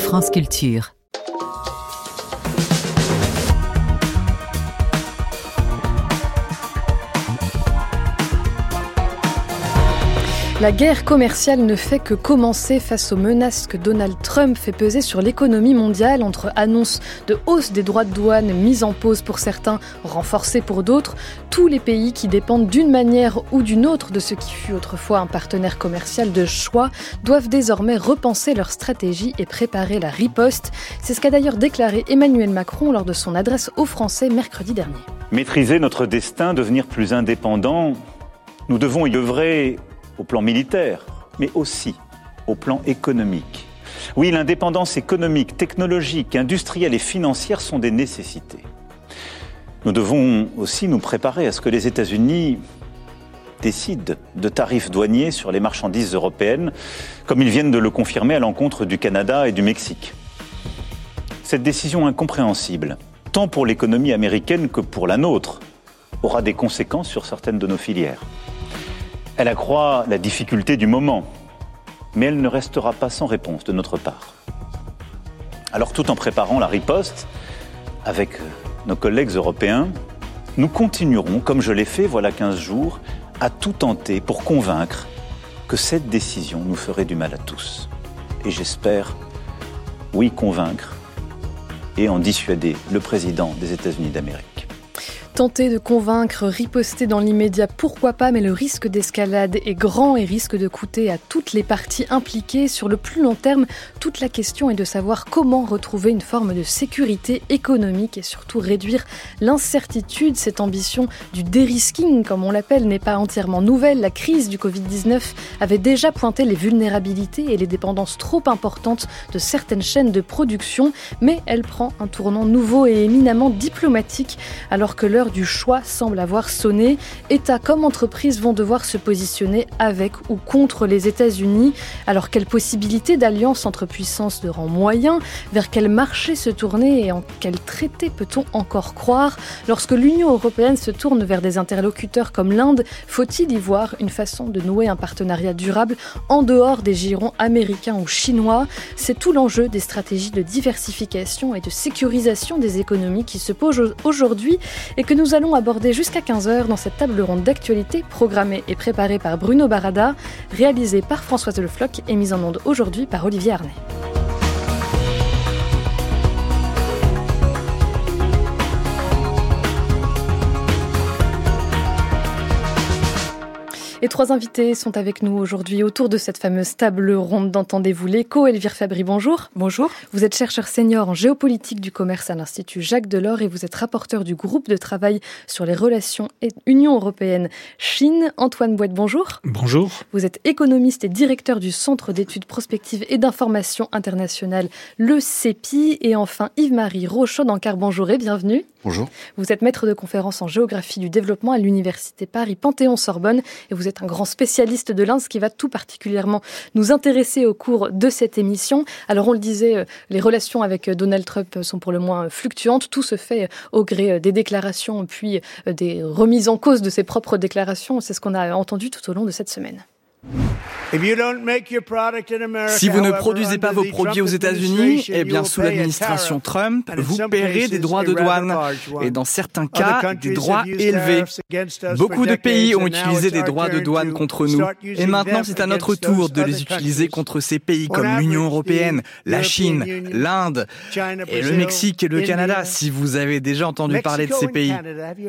France Culture. La guerre commerciale ne fait que commencer face aux menaces que Donald Trump fait peser sur l'économie mondiale entre annonces de hausse des droits de douane mis en pause pour certains, renforcés pour d'autres. Tous les pays qui dépendent d'une manière ou d'une autre de ce qui fut autrefois un partenaire commercial de choix doivent désormais repenser leur stratégie et préparer la riposte. C'est ce qu'a d'ailleurs déclaré Emmanuel Macron lors de son adresse aux Français mercredi dernier. Maîtriser notre destin, devenir plus indépendant, nous devons y œuvrer au plan militaire, mais aussi au plan économique. Oui, l'indépendance économique, technologique, industrielle et financière sont des nécessités. Nous devons aussi nous préparer à ce que les États-Unis décident de tarifs douaniers sur les marchandises européennes, comme ils viennent de le confirmer à l'encontre du Canada et du Mexique. Cette décision incompréhensible, tant pour l'économie américaine que pour la nôtre, aura des conséquences sur certaines de nos filières. Elle accroît la difficulté du moment, mais elle ne restera pas sans réponse de notre part. Alors tout en préparant la riposte, avec nos collègues européens, nous continuerons, comme je l'ai fait voilà 15 jours, à tout tenter pour convaincre que cette décision nous ferait du mal à tous. Et j'espère, oui, convaincre et en dissuader le président des États-Unis d'Amérique. Tenter de convaincre, riposter dans l'immédiat, pourquoi pas, mais le risque d'escalade est grand et risque de coûter à toutes les parties impliquées. Sur le plus long terme, toute la question est de savoir comment retrouver une forme de sécurité économique et surtout réduire l'incertitude. Cette ambition du dérisking, comme on l'appelle, n'est pas entièrement nouvelle. La crise du Covid-19 avait déjà pointé les vulnérabilités et les dépendances trop importantes de certaines chaînes de production, mais elle prend un tournant nouveau et éminemment diplomatique, alors que l'heure du choix semble avoir sonné. États comme entreprises vont devoir se positionner avec ou contre les États-Unis. Alors quelle possibilité d'alliance entre puissances de rang moyen? Vers quel marché se tourner et en quel traité peut-on encore croire? Lorsque l'Union européenne se tourne vers des interlocuteurs comme l'Inde, faut-il y voir une façon de nouer un partenariat durable en dehors des girons américains ou chinois? C'est tout l'enjeu des stratégies de diversification et de sécurisation des économies qui se posent aujourd'hui et que nous allons aborder jusqu'à 15h dans cette table ronde d'actualité programmée et préparée par Bruno Barada, réalisée par Françoise Le Floch et mise en onde aujourd'hui par Olivier Arnay. Les trois invités sont avec nous aujourd'hui autour de cette fameuse table ronde d'Entendez-vous l'écho. Elvire Fabry, bonjour. Bonjour. Vous êtes chercheur senior en géopolitique du commerce à l'Institut Jacques Delors et vous êtes rapporteur du groupe de travail sur les relations Union européenne-Chine. Antoine Bouette, bonjour. Bonjour. Vous êtes économiste et directeur du Centre d'études prospectives et d'information internationale, le CEPI. Et enfin, Yves-Marie Rochaud-Dancard, bonjour et bienvenue. Bonjour. Vous êtes maître de conférences en géographie du développement à l'Université Paris Panthéon-Sorbonne et vous êtes un grand spécialiste de l'Inde, ce qui va tout particulièrement nous intéresser au cours de cette émission. Alors on le disait, les relations avec Donald Trump sont pour le moins fluctuantes. Tout se fait au gré des déclarations puis des remises en cause de ses propres déclarations. C'est ce qu'on a entendu tout au long de cette semaine. Si vous ne produisez pas vos produits aux États-Unis, eh bien, sous l'administration Trump, vous paierez des droits de douane et dans certains cas, des droits élevés. Beaucoup de pays ont utilisé des droits de douane contre nous et maintenant c'est à notre tour de les utiliser contre ces pays comme l'Union européenne, la Chine, l'Inde et le Mexique et le Canada, si vous avez déjà entendu parler de ces pays.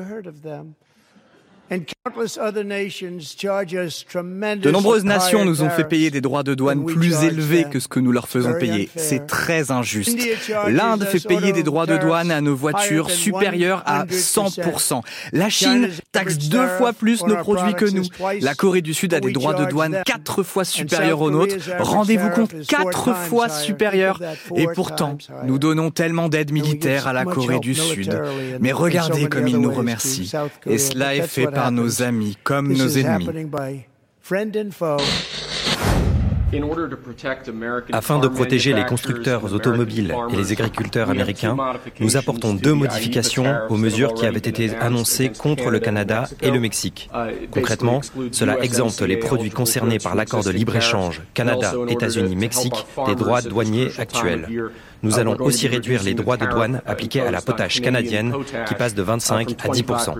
De nombreuses nations nous ont fait payer des droits de douane plus élevés que ce que nous leur faisons payer. C'est très injuste. L'Inde fait payer des droits de douane à nos voitures supérieurs à 100%. La Chine taxe 2 fois plus nos produits que nous. La Corée du Sud a des droits de douane 4 fois supérieurs aux nôtres. Rendez-vous compte, 4 fois supérieurs. Et pourtant, nous donnons tellement d'aide militaire à la Corée du Sud. Mais regardez comme ils nous remercient. Et cela est fait par nos amis comme nos ennemis. Afin de protéger les constructeurs automobiles et les agriculteurs américains, nous apportons 2 modifications aux mesures qui avaient été annoncées contre le Canada et le Mexique. Concrètement, cela exempte les produits concernés par l'accord de libre-échange Canada, États-Unis, Mexique des droits douaniers actuels. Nous allons aussi réduire les droits de douane appliqués à la potache canadienne qui passe de 25 à 10%.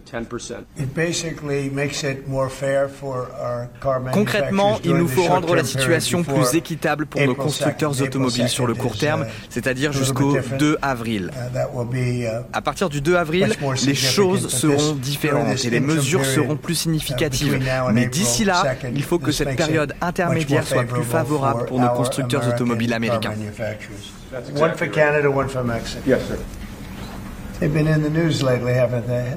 Concrètement, il nous faut rendre la situation plus équitable pour nos constructeurs automobiles sur le court terme, c'est-à-dire jusqu'au 2 avril. À partir du 2 avril, les choses seront différentes et les mesures seront plus significatives. Mais d'ici là, il faut que cette période intermédiaire soit plus favorable pour nos constructeurs automobiles américains. One for Canada, one for Mexico. Yes, sir. They've been in the news lately, haven't they?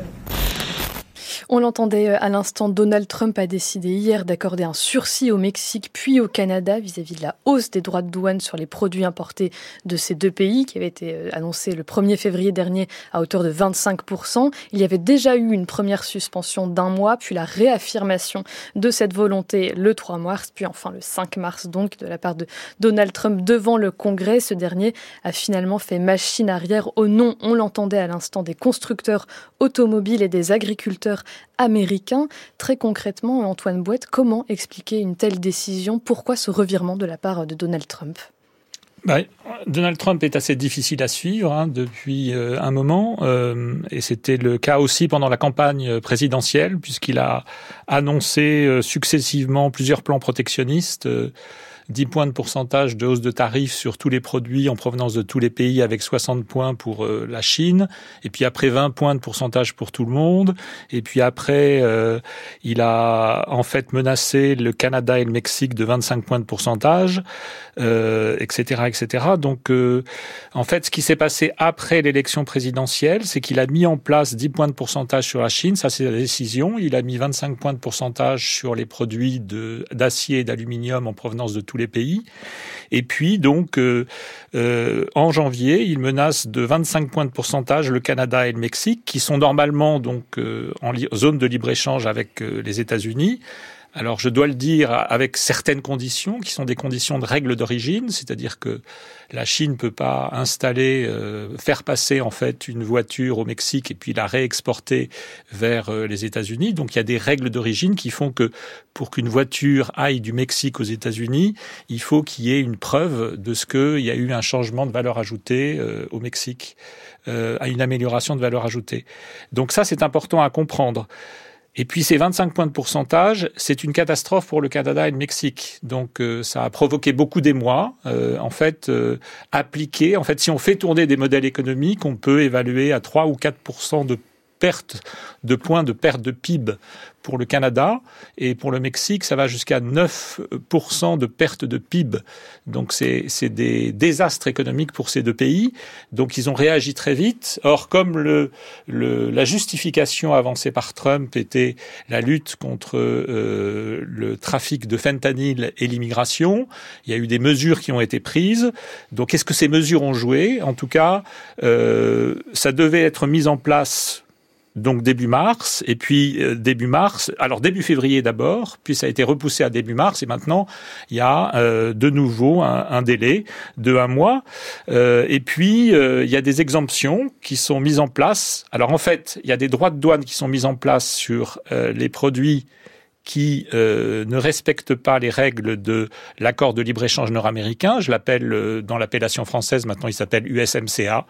On l'entendait à l'instant, Donald Trump a décidé hier d'accorder un sursis au Mexique puis au Canada vis-à-vis de la hausse des droits de douane sur les produits importés de ces 2 pays qui avait été annoncée le 1er février dernier à hauteur de 25%. Il y avait déjà eu une première suspension d'1 mois, puis la réaffirmation de cette volonté le 3 mars, puis enfin le 5 mars donc de la part de Donald Trump devant le Congrès. Ce dernier a finalement fait machine arrière au nom, on l'entendait à l'instant, des constructeurs automobiles et des agriculteurs américains. Très concrètement, Antoine Bouette, comment expliquer une telle décision ? Pourquoi ce revirement de la part de Donald Trump ? Donald Trump est assez difficile à suivre depuis un moment, et c'était le cas aussi pendant la campagne présidentielle, puisqu'il a annoncé successivement plusieurs plans protectionnistes, 10 points de pourcentage de hausse de tarifs sur tous les produits en provenance de tous les pays, avec 60 points pour la Chine, et puis après 20 points de pourcentage pour tout le monde, et puis après il a en fait menacé le Canada et le Mexique de 25 points de pourcentage, etc., etc. Donc en fait ce qui s'est passé après l'élection présidentielle, c'est qu'il a mis en place 10 points de pourcentage sur la Chine, ça c'est la décision, il a mis 25 points de pourcentage sur les produits d'acier et d'aluminium en provenance de tous les pays. Et puis, donc, en janvier, il menace de 25 points de pourcentage le Canada et le Mexique, qui sont normalement donc en zone de libre-échange avec les États-Unis. Alors, je dois le dire avec certaines conditions, qui sont des conditions de règles d'origine, c'est-à-dire que la Chine peut pas installer, faire passer en fait une voiture au Mexique et puis la réexporter vers les États-Unis. Donc, il y a des règles d'origine qui font que pour qu'une voiture aille du Mexique aux États-Unis, il faut qu'il y ait une preuve de ce qu'il y a eu un changement de valeur ajoutée au Mexique, à une amélioration de valeur ajoutée. Donc ça, c'est important à comprendre. Et puis ces 25 points de pourcentage, c'est une catastrophe pour le Canada et le Mexique. Donc ça a provoqué beaucoup d'émoi. Appliqué, si on fait tourner des modèles économiques, on peut évaluer à 3 ou 4% de perte de points de perte de PIB pour le Canada, et pour le Mexique, ça va jusqu'à 9% de perte de PIB. Donc c'est des désastres économiques pour ces 2 pays. Donc ils ont réagi très vite. Or, comme la justification avancée par Trump était la lutte contre le trafic de fentanyl et l'immigration, il y a eu des mesures qui ont été prises. Donc est-ce que ces mesures ont joué ? En tout cas, ça devait être mis en place donc début mars, et puis début février d'abord, puis ça a été repoussé à début mars, et maintenant il y a de nouveau un délai de 1 mois, et puis il y a des exemptions qui sont mises en place. Alors en fait, il y a des droits de douane qui sont mis en place sur les produits qui ne respectent pas les règles de l'accord de libre-échange nord-américain. Je l'appelle, dans l'appellation française, maintenant il s'appelle USMCA.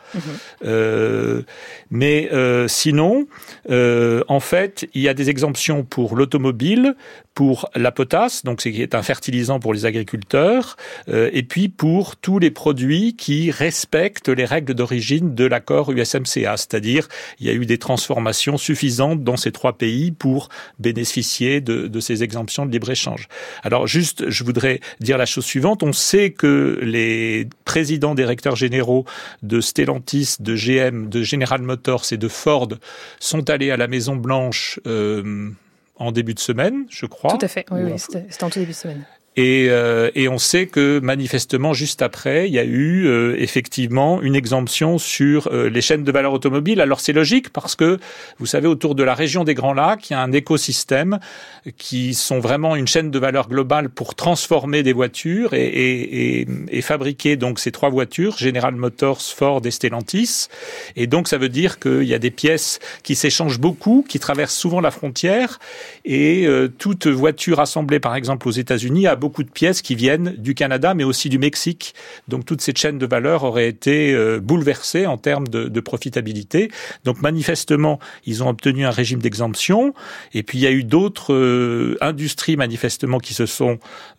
Mais sinon, en fait, il y a des exemptions pour l'automobile, pour la potasse, donc c'est qui est un fertilisant pour les agriculteurs, et puis pour tous les produits qui respectent les règles d'origine de l'accord USMCA, c'est-à-dire il y a eu des transformations suffisantes dans ces 3 pays pour bénéficier de ces exemptions de libre-échange. Alors juste, je voudrais dire la chose suivante, on sait que les présidents directeurs généraux de Stellantis, de GM, de General Motors et de Ford sont allés à la Maison-Blanche en début de semaine, je crois. Tout à fait, oui, c'était en tout début de semaine. Et on sait que manifestement, juste après, il y a eu effectivement une exemption sur les chaînes de valeur automobile. Alors c'est logique parce que, vous savez, autour de la région des Grands Lacs, il y a un écosystème qui sont vraiment une chaîne de valeur globale pour transformer des voitures et fabriquer donc ces 3 voitures, General Motors, Ford et Stellantis. Et donc ça veut dire qu'il y a des pièces qui s'échangent beaucoup, qui traversent souvent la frontière. Et toute voiture assemblée, par exemple, aux États-Unis a beaucoup de pièces qui viennent du Canada, mais aussi du Mexique. Donc toute cette chaîne de valeur aurait été bouleversée en termes de profitabilité. Donc manifestement, ils ont obtenu un régime d'exemption. Et puis il y a eu d'autres industries manifestement qui sont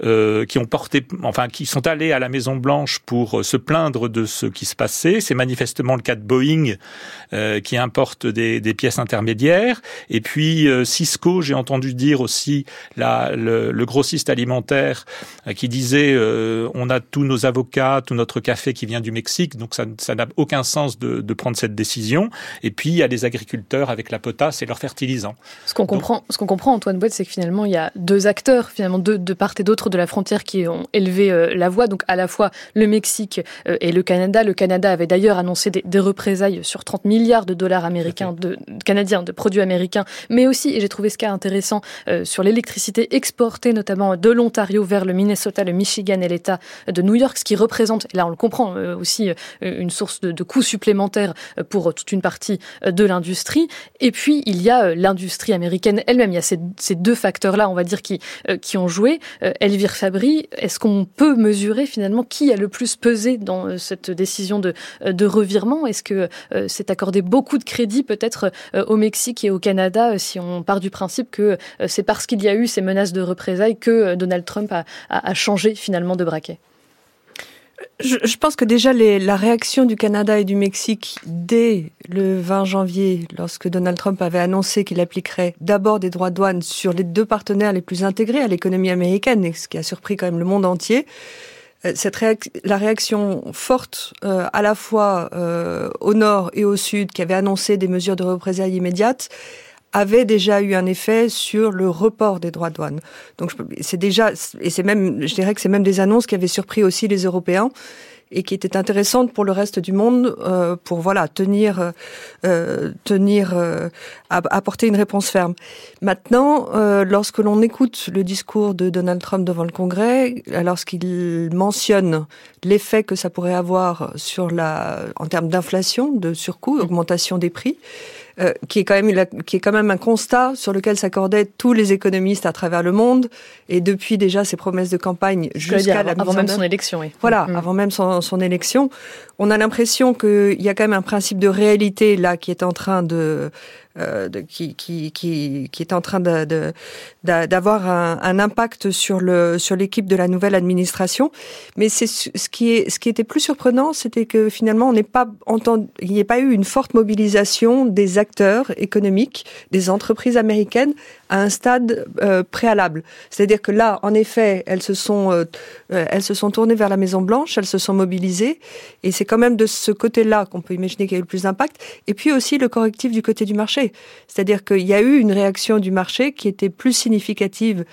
allées à la Maison Blanche pour se plaindre de ce qui se passait. C'est manifestement le cas de Boeing qui importe des pièces intermédiaires. Et puis Cisco, j'ai entendu dire aussi le grossiste alimentaire qui disait on a tous nos avocats, tout notre café qui vient du Mexique, donc ça n'a aucun sens de prendre cette décision. Et puis il y a les agriculteurs avec la potasse et leurs fertilisants. Ce qu'on comprend, Antoine Boët, c'est que finalement il y a 2 acteurs, finalement de part et d'autre de la frontière qui ont élevé la voix, donc à la fois le Mexique et le Canada. Le Canada avait d'ailleurs annoncé des représailles sur 30 milliards de dollars américains, canadiens, de produits américains, mais aussi, et j'ai trouvé ce cas intéressant, sur l'électricité exportée notamment de l'Ontario vers le Minnesota, le Michigan et l'État de New York, ce qui représente, là on le comprend, aussi une source de coûts supplémentaires pour toute une partie de l'industrie. Et puis il y a l'industrie américaine elle-même. Il y a ces 2 facteurs-là, on va dire, qui ont joué. Elvire Fabry, est-ce qu'on peut mesurer finalement qui a le plus pesé dans cette décision de revirement? Est-ce que c'est accordé beaucoup de crédit peut-être au Mexique et au Canada, si on part du principe que c'est parce qu'il y a eu ces menaces de représailles que Donald Trump a changé finalement de braquet? Je pense que déjà la réaction du Canada et du Mexique dès le 20 janvier, lorsque Donald Trump avait annoncé qu'il appliquerait d'abord des droits de douane sur les 2 partenaires les plus intégrés à l'économie américaine, et ce qui a surpris quand même le monde entier, la réaction forte à la fois au nord et au sud, qui avait annoncé des mesures de représailles immédiates, avait déjà eu un effet sur le report des droits de douane. Donc c'est déjà, et c'est même, je dirais que c'est même des annonces qui avaient surpris aussi les Européens et qui étaient intéressantes pour le reste du monde, pour apporter une réponse ferme. Maintenant, lorsque l'on écoute le discours de Donald Trump devant le Congrès, lorsqu'il mentionne l'effet que ça pourrait avoir en termes d'inflation, de surcoût, augmentation des prix, qui est quand même un constat sur lequel s'accordaient tous les économistes à travers le monde, et depuis déjà ses promesses de campagne jusqu'à la mise en œuvre. Avant même son élection, oui. Voilà, avant même son élection. On a l'impression qu'il y a quand même un principe de réalité là qui est en train d'avoir un impact sur l'équipe de la nouvelle administration. Mais ce qui était plus surprenant, c'était que finalement il n'y ait pas eu une forte mobilisation des acteurs économiques, des entreprises américaines à un stade préalable. C'est-à-dire que là, en effet, elles se sont tournées vers la Maison Blanche, elles se sont mobilisées, et c'est quand même de ce côté-là qu'on peut imaginer qu'il y a eu le plus d'impact. Et puis aussi le correctif du côté du marché. C'est-à-dire qu'il y a eu une réaction du marché qui était plus significative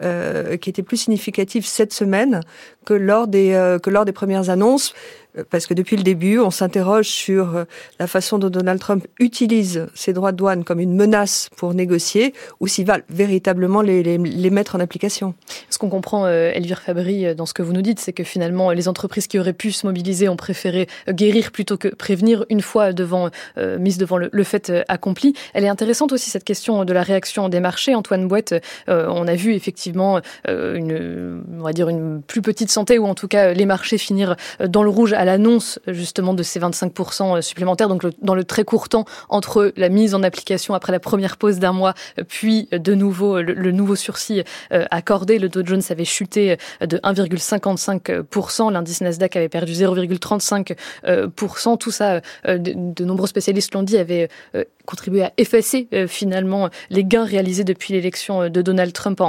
cette semaine que lors des premières annonces. Parce que depuis le début, on s'interroge sur la façon dont Donald Trump utilise ses droits de douane comme une menace pour négocier, ou s'il va véritablement les mettre en application. Ce qu'on comprend, Elvire Fabry, dans ce que vous nous dites, c'est que finalement, les entreprises qui auraient pu se mobiliser ont préféré guérir plutôt que prévenir une fois mise devant le fait accompli. Elle est intéressante aussi, cette question de la réaction des marchés. Antoine Boët, on a vu effectivement on va dire une plus petite santé, ou en tout cas les marchés finir dans le rouge à l'annonce justement de ces 25% supplémentaires, donc dans le très court temps entre la mise en application après la première pause d'un mois, puis de nouveau le nouveau sursis accordé. Le Dow Jones avait chuté de 1,55%, l'indice Nasdaq avait perdu 0,35%. Tout ça, de nombreux spécialistes l'ont dit, avait contribué à effacer finalement les gains réalisés depuis l'élection de Donald Trump en novembre.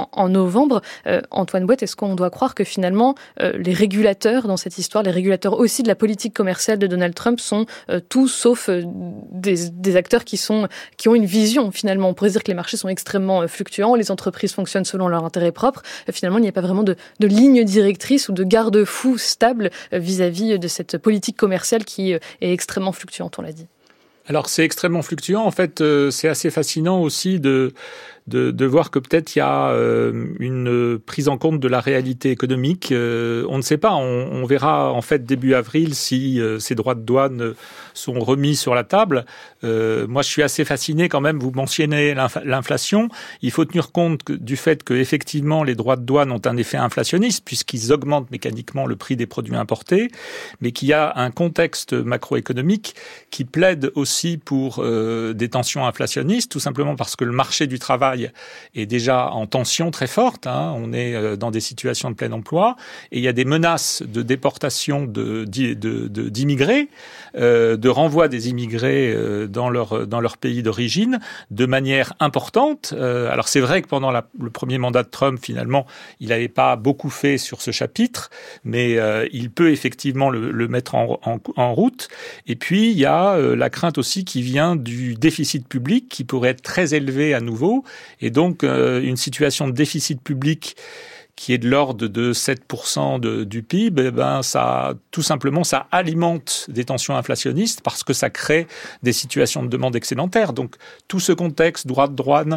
novembre. Antoine Bouette, est-ce qu'on doit croire que finalement les régulateurs dans cette histoire, les régulateurs aussi de la politique commerciale de Donald Trump sont tous sauf des acteurs qui ont une vision finalement? On pourrait dire que les marchés sont extrêmement fluctuants, les entreprises fonctionnent selon leur intérêt propre. Finalement, il n'y a pas vraiment de ligne directrice ou de garde-fou stable vis-à-vis de cette politique commerciale qui est extrêmement fluctuante, on l'a dit. Alors c'est extrêmement fluctuant. En fait, c'est assez fascinant aussi de voir que peut-être il y a une prise en compte de la réalité économique. On ne sait pas. On verra en fait début avril si ces droits de douane sont remis sur la table. Moi, je suis assez fasciné quand même. Vous mentionnez l'inflation. Il faut tenir compte du fait que effectivement les droits de douane ont un effet inflationniste puisqu'ils augmentent mécaniquement le prix des produits importés, mais qu'il y a un contexte macroéconomique qui plaide aussi pour des tensions inflationnistes, tout simplement parce que le marché du travail est déjà en tension très forte. On est dans des situations de plein emploi et il y a des menaces de déportation d'immigrés, de renvoi des immigrés dans leur pays d'origine de manière importante. Alors c'est vrai que pendant le premier mandat de Trump, finalement, il n'avait pas beaucoup fait sur ce chapitre, mais il peut effectivement le mettre en route. Et puis il y a la crainte aussi qui vient du déficit public qui pourrait être très élevé à nouveau. Et donc, une situation de déficit public qui est de l'ordre de 7% du PIB, ça alimente des tensions inflationnistes parce que ça crée des situations de demande excédentaire. Donc, tout ce contexte, droit de douane,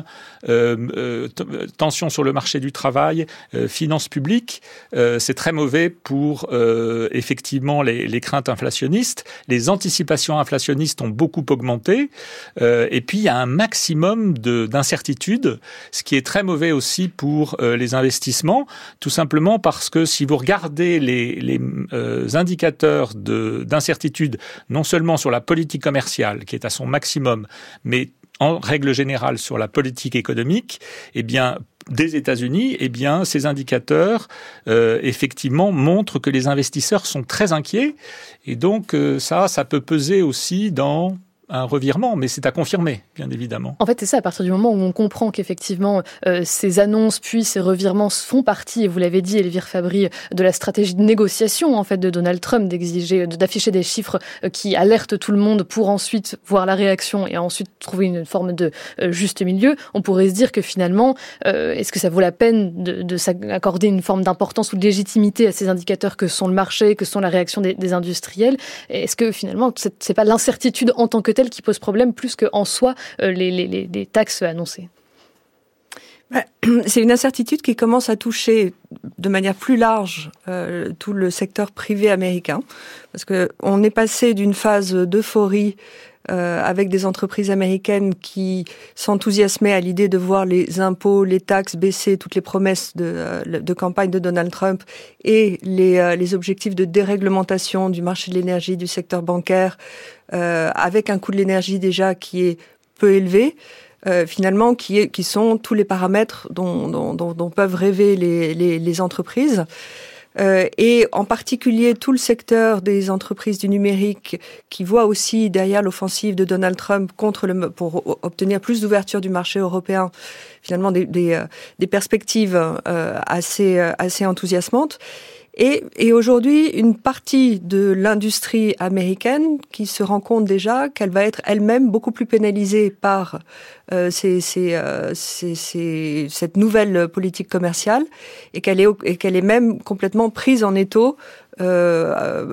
tension sur le marché du travail, finances publiques, c'est très mauvais pour effectivement les craintes inflationnistes. Les anticipations inflationnistes ont beaucoup augmenté. Et puis, il y a un maximum d'incertitude, ce qui est très mauvais aussi pour les investissements. Tout simplement parce que si vous regardez les indicateurs d'incertitude, non seulement sur la politique commerciale, qui est à son maximum, mais en règle générale sur la politique économique, des États-Unis, ces indicateurs, effectivement, montrent que les investisseurs sont très inquiets. Et donc, ça peut peser aussi dans un revirement, mais c'est à confirmer, bien évidemment. En fait, c'est ça, à partir du moment où on comprend qu'effectivement, ces annonces puis ces revirements font partie, et vous l'avez dit, Elvire Fabry, de la stratégie de négociation, en fait, de Donald Trump, d'afficher des chiffres qui alertent tout le monde pour ensuite voir la réaction et ensuite trouver une forme de juste milieu. On pourrait se dire que finalement, est-ce que ça vaut la peine de s'accorder une forme d'importance ou de légitimité à ces indicateurs que sont le marché, que sont la réaction des industriels? Est-ce que finalement, c'est pas l'incertitude en tant que telle qui pose problème plus qu'en soi les taxes annoncées? C'est une incertitude qui commence à toucher de manière plus large tout le secteur privé américain, parce que on est passé d'une phase d'euphorie avec des entreprises américaines qui s'enthousiasmaient à l'idée de voir les impôts, les taxes baisser, toutes les promesses de campagne de Donald Trump et les objectifs de déréglementation du marché de l'énergie, du secteur bancaire, avec un coût de l'énergie déjà qui est peu élevé. Finalement, qui sont tous les paramètres dont peuvent rêver les entreprises. Et en particulier tout le secteur des entreprises du numérique qui voit aussi derrière l'offensive de Donald Trump pour obtenir plus d'ouverture du marché européen, finalement des perspectives assez enthousiasmantes. Et aujourd'hui, une partie de l'industrie américaine qui se rend compte déjà qu'elle va être elle-même beaucoup plus pénalisée par cette nouvelle politique commerciale et qu'elle est même complètement prise en étau à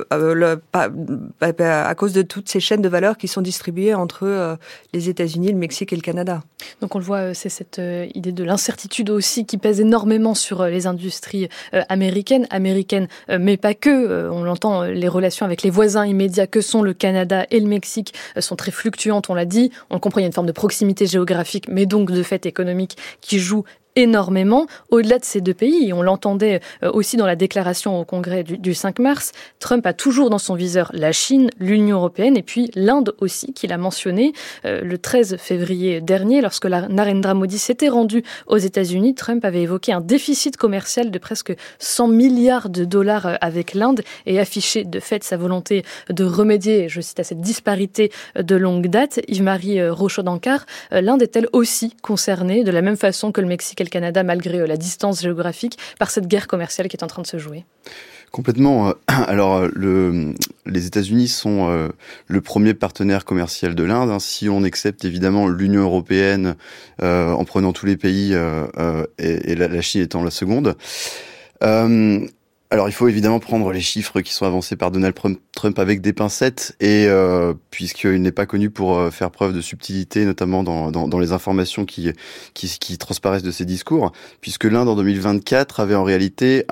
cause de toutes ces chaînes de valeur qui sont distribuées entre les États-Unis, le Mexique et le Canada. Donc on le voit, c'est cette idée de l'incertitude aussi qui pèse énormément sur les industries américaines, mais pas que. On l'entend, les relations avec les voisins immédiats que sont le Canada et le Mexique sont très fluctuantes, on l'a dit. On le comprend, il y a une forme de proximité géographique, mais donc de fait économique qui joue énormément au-delà de ces deux pays. Et on l'entendait aussi dans la déclaration au Congrès du 5 mars. Trump a toujours dans son viseur la Chine, l'Union européenne et puis l'Inde aussi, qu'il a mentionné. Le 13 février dernier, lorsque Narendra Modi s'était rendu aux États-Unis, Trump avait évoqué un déficit commercial de presque 100 milliards de dollars avec l'Inde et affiché de fait sa volonté de remédier, je cite, à cette disparité de longue date. Yves-Marie Rochaud-Dancard, l'Inde est-elle aussi concernée de la même façon que le Mexique le Canada malgré la distance géographique par cette guerre commerciale qui est en train de se jouer? Complètement. Alors, les États-Unis sont le premier partenaire commercial de l'Inde. Si on accepte évidemment l'Union européenne en prenant tous les pays et la Chine étant la seconde. Alors, il faut évidemment prendre les chiffres qui sont avancés par Donald Trump avec des pincettes, et puisqu'il n'est pas connu pour faire preuve de subtilité, notamment dans les informations qui transparaissent de ses discours, puisque l'Inde en 2024 avait en réalité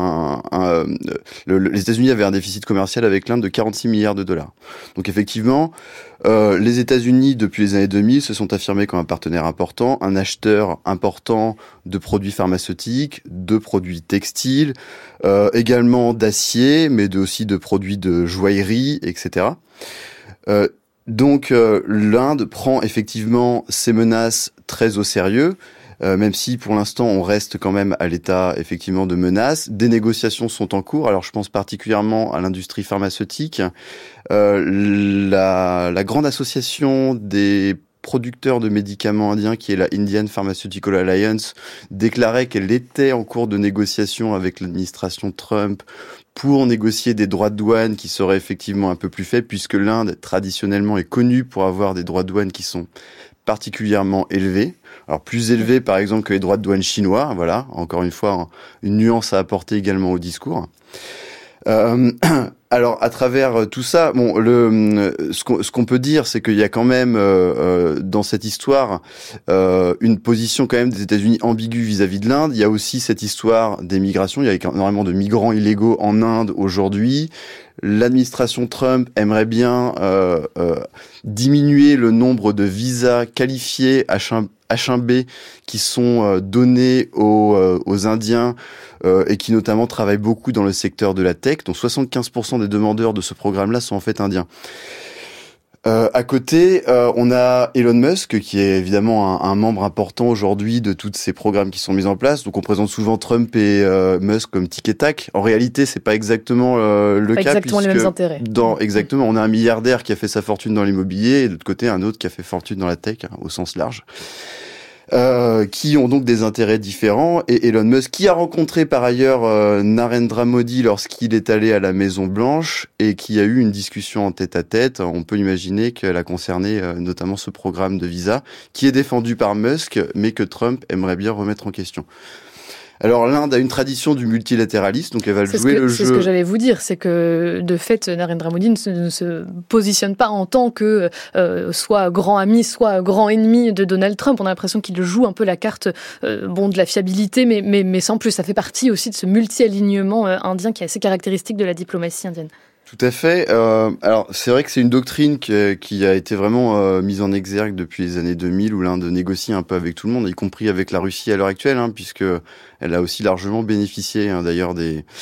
les États-Unis avaient un déficit commercial avec l'Inde de 46 milliards de dollars. Donc effectivement, les États-Unis, depuis les années 2000, se sont affirmés comme un partenaire important, un acheteur important de produits pharmaceutiques, de produits textiles, également d'acier, mais aussi de produits de joaillerie, etc. Donc l'Inde prend effectivement ces menaces très au sérieux, même si pour l'instant on reste quand même à l'état effectivement de menace. Des négociations sont en cours, alors je pense particulièrement à l'industrie pharmaceutique. La grande association des producteur de médicaments indiens, qui est la Indian Pharmaceutical Alliance, déclarait qu'elle était en cours de négociation avec l'administration Trump pour négocier des droits de douane qui seraient effectivement un peu plus faibles, puisque l'Inde, traditionnellement, est connue pour avoir des droits de douane qui sont particulièrement élevés. Alors, plus élevés, par exemple, que les droits de douane chinois. Voilà, encore une fois, une nuance à apporter également au discours. Alors, à travers tout ça, bon, ce qu'on peut dire, c'est qu'il y a quand même dans cette histoire une position quand même des États-Unis ambiguë vis-à-vis de l'Inde. Il y a aussi cette histoire des migrations. Il y a énormément de migrants illégaux en Inde aujourd'hui. L'administration Trump aimerait bien diminuer le nombre de visas qualifiés H1B qui sont donnés aux Indiens et qui notamment travaillent beaucoup dans le secteur de la tech. Donc 75% des demandeurs de ce programme-là sont en fait indiens. À côté, on a Elon Musk, qui est évidemment un membre important aujourd'hui de tous ces programmes qui sont mis en place. Donc on présente souvent Trump et Musk comme tic et tac. En réalité, c'est pas exactement le cas. Exactement les mêmes intérêts. Exactement, on a un milliardaire qui a fait sa fortune dans l'immobilier et de l'autre côté un autre qui a fait fortune dans la tech, au sens large. Qui ont donc des intérêts différents, et Elon Musk, qui a rencontré par ailleurs Narendra Modi lorsqu'il est allé à la Maison Blanche et qui a eu une discussion en tête-à-tête. On peut imaginer qu'elle a concerné notamment ce programme de visa qui est défendu par Musk, mais que Trump aimerait bien remettre en question. Alors l'Inde a une tradition du multilatéralisme, donc elle va jouer le jeu. C'est ce que j'allais vous dire, c'est que de fait Narendra Modi ne se positionne pas en tant que soit grand ami, soit grand ennemi de Donald Trump. On a l'impression qu'il joue un peu la carte de la fiabilité, mais sans plus. Ça fait partie aussi de ce multi-alignement indien qui est assez caractéristique de la diplomatie indienne. Tout à fait. Alors, c'est vrai que c'est une doctrine qui a été vraiment mise en exergue depuis les années 2000, où l'Inde négocie un peu avec tout le monde, y compris avec la Russie à l'heure actuelle, puisque elle a aussi largement bénéficié d'ailleurs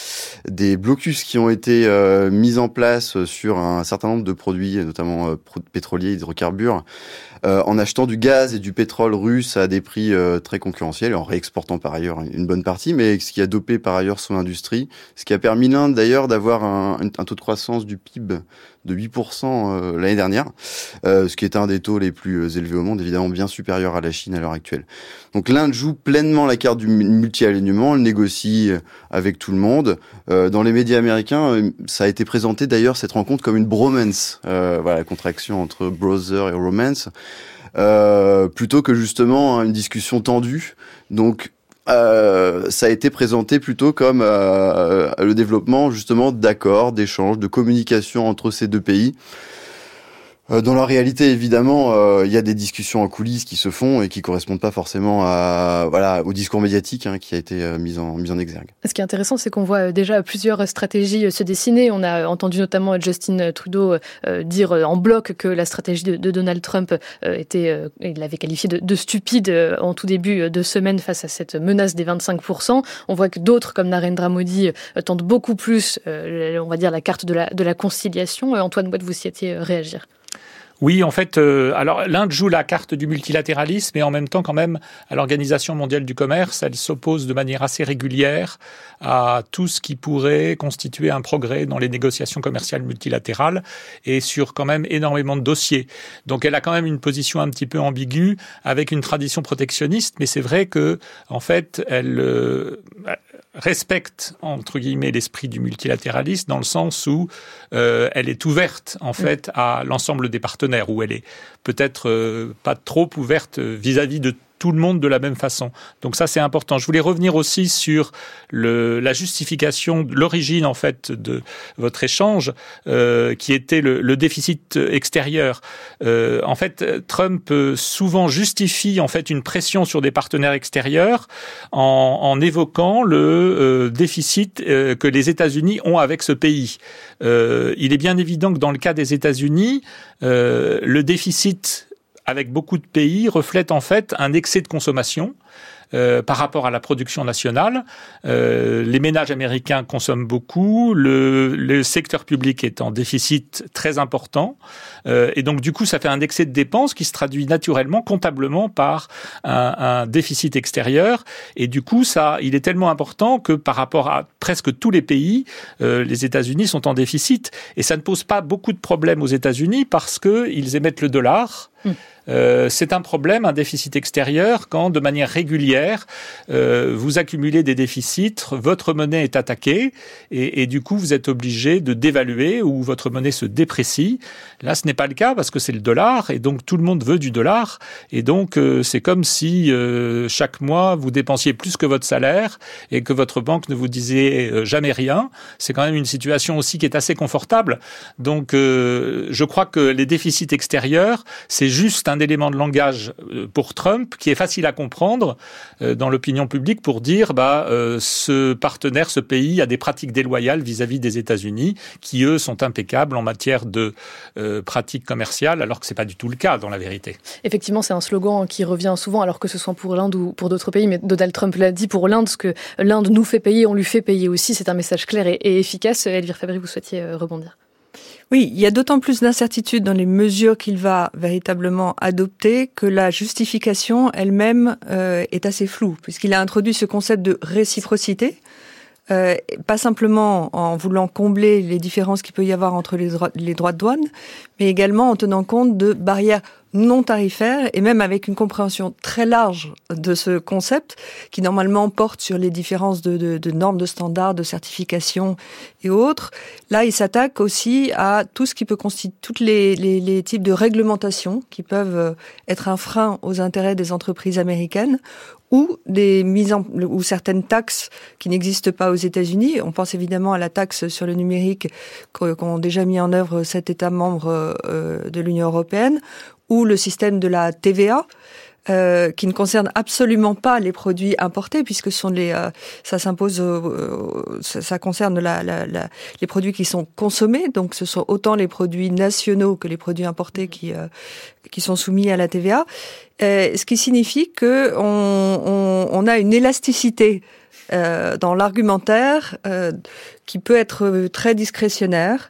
des blocus qui ont été mis en place sur un certain nombre de produits, notamment pétroliers, hydrocarbures, en achetant du gaz et du pétrole russe à des prix très concurrentiels, et en réexportant par ailleurs une bonne partie, mais ce qui a dopé par ailleurs son industrie, ce qui a permis l'Inde d'ailleurs d'avoir un taux de croissance du PIB de 8% l'année dernière, ce qui est un des taux les plus élevés au monde, évidemment bien supérieur à la Chine à l'heure actuelle. Donc l'Inde joue pleinement la carte du multi-alignement, elle négocie avec tout le monde. Dans les médias américains, ça a été présenté d'ailleurs cette rencontre comme une bromance, voilà, contraction entre brother et romance, plutôt que justement une discussion tendue. Donc ça a été présenté plutôt comme le développement justement d'accords, d'échanges, de communication entre ces deux pays. Dans la réalité, évidemment, il y a des discussions en coulisses qui se font et qui correspondent pas forcément au discours médiatique qui a été mis en exergue. Ce qui est intéressant, c'est qu'on voit déjà plusieurs stratégies se dessiner. On a entendu notamment Justin Trudeau dire en bloc que la stratégie de Donald Trump il l'avait qualifiée de stupide en tout début de semaine face à cette menace des 25%. On voit que d'autres, comme Narendra Modi, tentent beaucoup plus, on va dire, la carte de la conciliation. Antoine Boite, vous s'y étiez réagir. Oui, en fait, alors l'Inde joue la carte du multilatéralisme et en même temps, quand même, à l'Organisation mondiale du commerce, elle s'oppose de manière assez régulière à tout ce qui pourrait constituer un progrès dans les négociations commerciales multilatérales et sur quand même énormément de dossiers. Donc elle a quand même une position un petit peu ambiguë avec une tradition protectionniste, mais c'est vrai que, en fait, elle respecte, entre guillemets, l'esprit du multilatéralisme dans le sens où elle est ouverte, en fait, à l'ensemble des partenaires, où elle est peut-être pas trop ouverte vis-à-vis de tout le monde de la même façon. Donc ça, c'est important. Je voulais revenir aussi sur la justification, l'origine, en fait, de votre échange, qui était le déficit extérieur. En fait, Trump souvent justifie, en fait, une pression sur des partenaires extérieurs en évoquant le déficit que les États-Unis ont avec ce pays. Il est bien évident que dans le cas des États-Unis, le déficit avec beaucoup de pays reflète en fait un excès de consommation par rapport à la production nationale. Les ménages américains consomment beaucoup, le secteur public est en déficit très important, et donc du coup ça fait un excès de dépenses qui se traduit naturellement, comptablement, par un déficit extérieur, et du coup ça, il est tellement important que par rapport à presque tous les pays, les États-Unis sont en déficit, et ça ne pose pas beaucoup de problèmes aux États-Unis parce qu'ils émettent le dollar. C'est un problème, un déficit extérieur, quand de manière régulière, vous accumulez des déficits, votre monnaie est attaquée et du coup vous êtes obligé de dévaluer ou votre monnaie se déprécie. Là, ce n'est pas le cas parce que c'est le dollar et donc tout le monde veut du dollar et donc c'est comme si chaque mois vous dépensiez plus que votre salaire et que votre banque ne vous disait jamais rien. C'est quand même une situation aussi qui est assez confortable. Donc je crois que les déficits extérieurs, c'est juste un élément de langage pour Trump qui est facile à comprendre dans l'opinion publique pour dire ce partenaire, ce pays a des pratiques déloyales vis-à-vis des États-Unis qui, eux, sont impeccables en matière de pratiques commerciales, alors que c'est pas du tout le cas dans la vérité. Effectivement, c'est un slogan qui revient souvent, alors que ce soit pour l'Inde ou pour d'autres pays, mais Donald Trump l'a dit pour l'Inde, ce que l'Inde nous fait payer, on lui fait payer aussi. C'est un message clair et efficace. Elvire Fabry, vous souhaitiez rebondir? Oui, il y a d'autant plus d'incertitude dans les mesures qu'il va véritablement adopter que la justification elle-même est assez floue, puisqu'il a introduit ce concept de réciprocité, pas simplement en voulant combler les différences qu'il peut y avoir entre les droits de douane, mais également en tenant compte de barrières non tarifaires et même avec une compréhension très large de ce concept qui normalement porte sur les différences de normes, de standards, de certification et autres. Là, il s'attaque aussi à tout ce qui peut constituer tous les types de réglementations qui peuvent être un frein aux intérêts des entreprises américaines ou ou certaines taxes qui n'existent pas aux États-Unis. On pense évidemment à la taxe sur le numérique qu'ont déjà mis en œuvre 7 États membres de l'Union européenne, ou le système de la TVA, qui ne concerne absolument pas les produits importés, puisque ce sont ça s'impose, ça concerne les produits qui sont consommés, donc ce sont autant les produits nationaux que les produits importés qui sont soumis à la TVA, ce qui signifie que on a une élasticité dans l'argumentaire qui peut être très discrétionnaire.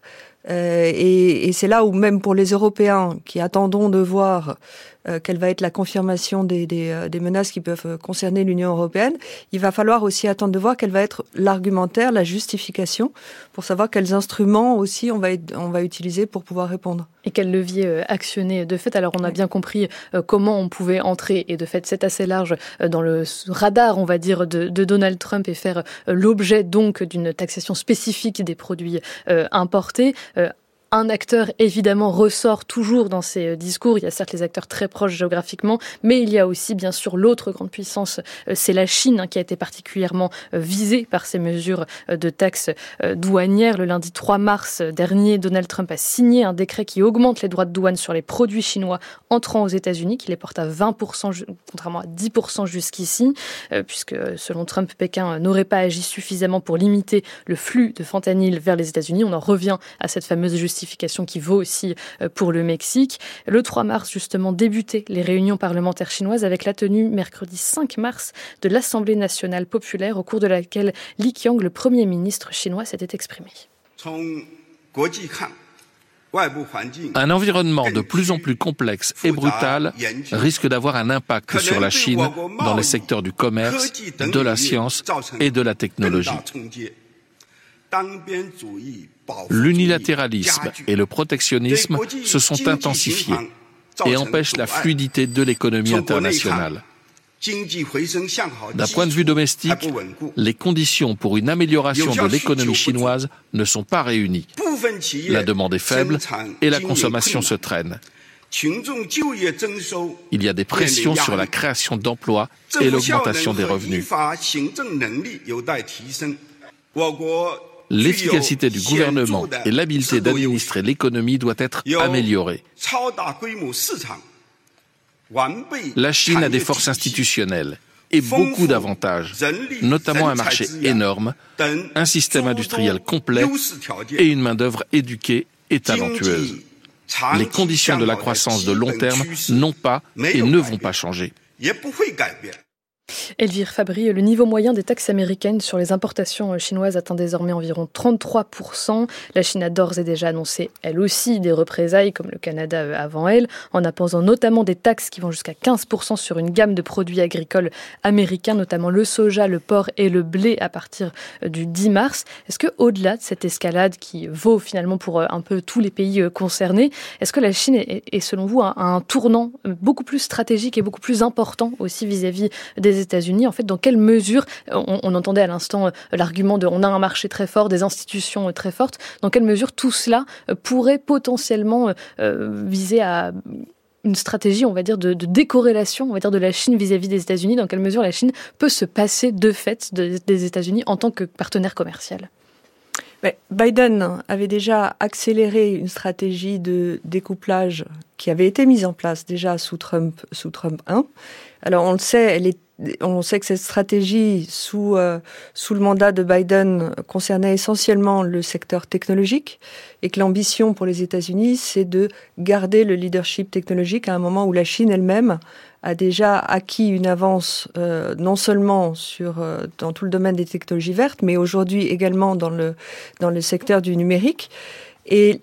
Et c'est là où même pour les Européens qui attendons de voir quelle va être la confirmation des menaces qui peuvent concerner l'Union européenne, il va falloir aussi attendre de voir quel va être l'argumentaire, la justification, pour savoir quels instruments aussi on va utiliser pour pouvoir répondre. Et quel levier actionner de fait. Alors on a bien compris comment on pouvait entrer, et de fait c'est assez large, dans le radar, on va dire, de Donald Trump et faire l'objet donc d'une taxation spécifique des produits importés. Un acteur, évidemment, ressort toujours dans ces discours. Il y a certes les acteurs très proches géographiquement, mais il y a aussi, bien sûr, l'autre grande puissance, c'est la Chine, qui a été particulièrement visée par ces mesures de taxes douanières. Le lundi 3 mars dernier, Donald Trump a signé un décret qui augmente les droits de douane sur les produits chinois entrant aux États-Unis, qui les porte à 20%, contrairement à 10% jusqu'ici, puisque, selon Trump, Pékin n'aurait pas agi suffisamment pour limiter le flux de fentanyl vers les États-Unis. On en revient à cette fameuse justification qui vaut aussi pour le Mexique. Le 3 mars, justement, débutaient les réunions parlementaires chinoises avec la tenue mercredi 5 mars de l'Assemblée nationale populaire, au cours de laquelle Li Qiang, le Premier ministre chinois, s'était exprimé. Un environnement de plus en plus complexe et brutal risque d'avoir un impact sur la Chine dans les secteurs du commerce, de la science et de la technologie. L'unilatéralisme et le protectionnisme se sont intensifiés et empêchent la fluidité de l'économie internationale. D'un point de vue domestique, les conditions pour une amélioration de l'économie chinoise ne sont pas réunies. La demande est faible et la consommation se traîne. Il y a des pressions sur la création d'emplois et l'augmentation des revenus. L'efficacité du gouvernement et l'habileté d'administrer l'économie doit être améliorée. La Chine a des forces institutionnelles et beaucoup d'avantages, notamment un marché énorme, un système industriel complet et une main-d'œuvre éduquée et talentueuse. Les conditions de la croissance de long terme n'ont pas et ne vont pas changer. Elvire Fabry, le niveau moyen des taxes américaines sur les importations chinoises atteint désormais environ 33%. La Chine a d'ores et déjà annoncé, elle aussi, des représailles, comme le Canada avant elle, en imposant notamment des taxes qui vont jusqu'à 15% sur une gamme de produits agricoles américains, notamment le soja, le porc et le blé à partir du 10 mars. Est-ce que, au-delà de cette escalade qui vaut finalement pour un peu tous les pays concernés, est-ce que la Chine est selon vous, à un tournant beaucoup plus stratégique et beaucoup plus important aussi vis-à-vis des États-Unis? En fait, dans quelle mesure, on entendait à l'instant l'argument de on a un marché très fort, des institutions très fortes, dans quelle mesure tout cela pourrait potentiellement viser à une stratégie, on va dire, de décorrélation, on va dire, de la Chine vis-à-vis des États-Unis, dans quelle mesure la Chine peut se passer de fait des États-Unis en tant que partenaire commercial? Biden avait déjà accéléré une stratégie de découplage qui avait été mise en place déjà sous Trump 1. Alors on le sait, on sait que cette stratégie sous le mandat de Biden concernait essentiellement le secteur technologique et que l'ambition pour les États-Unis, c'est de garder le leadership technologique à un moment où la Chine elle-même a déjà acquis une avance non seulement dans tout le domaine des technologies vertes, mais aujourd'hui également dans le secteur du numérique. Et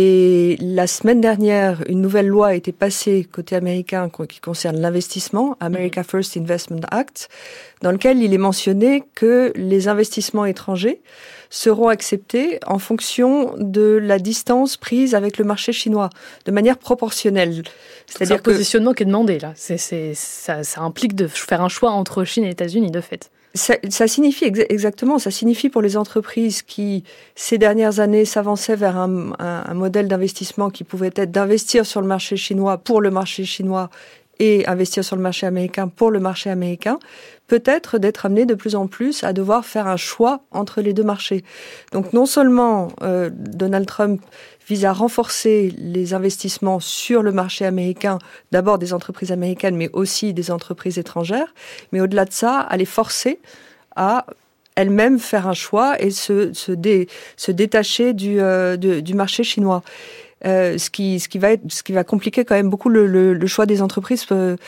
la semaine dernière, une nouvelle loi a été passée côté américain qui concerne l'investissement, America First Investment Act, dans lequel il est mentionné que les investissements étrangers seront acceptés en fonction de la distance prise avec le marché chinois, de manière proportionnelle. C'est un positionnement qui est demandé, là. Ça implique de faire un choix entre Chine et États-Unis, de fait. Ça signifie exactement, ça signifie pour les entreprises qui, ces dernières années, s'avançaient vers un modèle d'investissement qui pouvait être d'investir sur le marché chinois pour le marché chinois et investir sur le marché américain pour le marché américain, peut-être d'être amené de plus en plus à devoir faire un choix entre les deux marchés. Donc non seulement Donald Trump vise à renforcer les investissements sur le marché américain, d'abord des entreprises américaines, mais aussi des entreprises étrangères, mais au-delà de ça, à les forcer à elles-mêmes faire un choix et se détacher du marché chinois. Ce qui va compliquer quand même beaucoup le choix des entreprises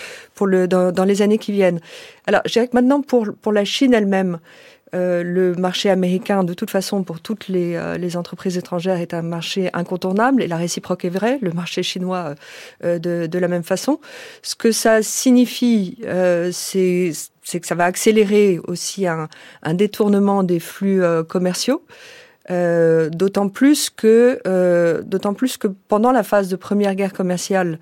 dans les années qui viennent. Alors, je dirais que maintenant, pour la Chine elle-même, le marché américain, de toute façon, pour toutes les entreprises étrangères, est un marché incontournable, et la réciproque est vraie, le marché chinois de la même façon. Ce que ça signifie, c'est que ça va accélérer aussi un détournement des flux commerciaux. D'autant plus que pendant la phase de première guerre commerciale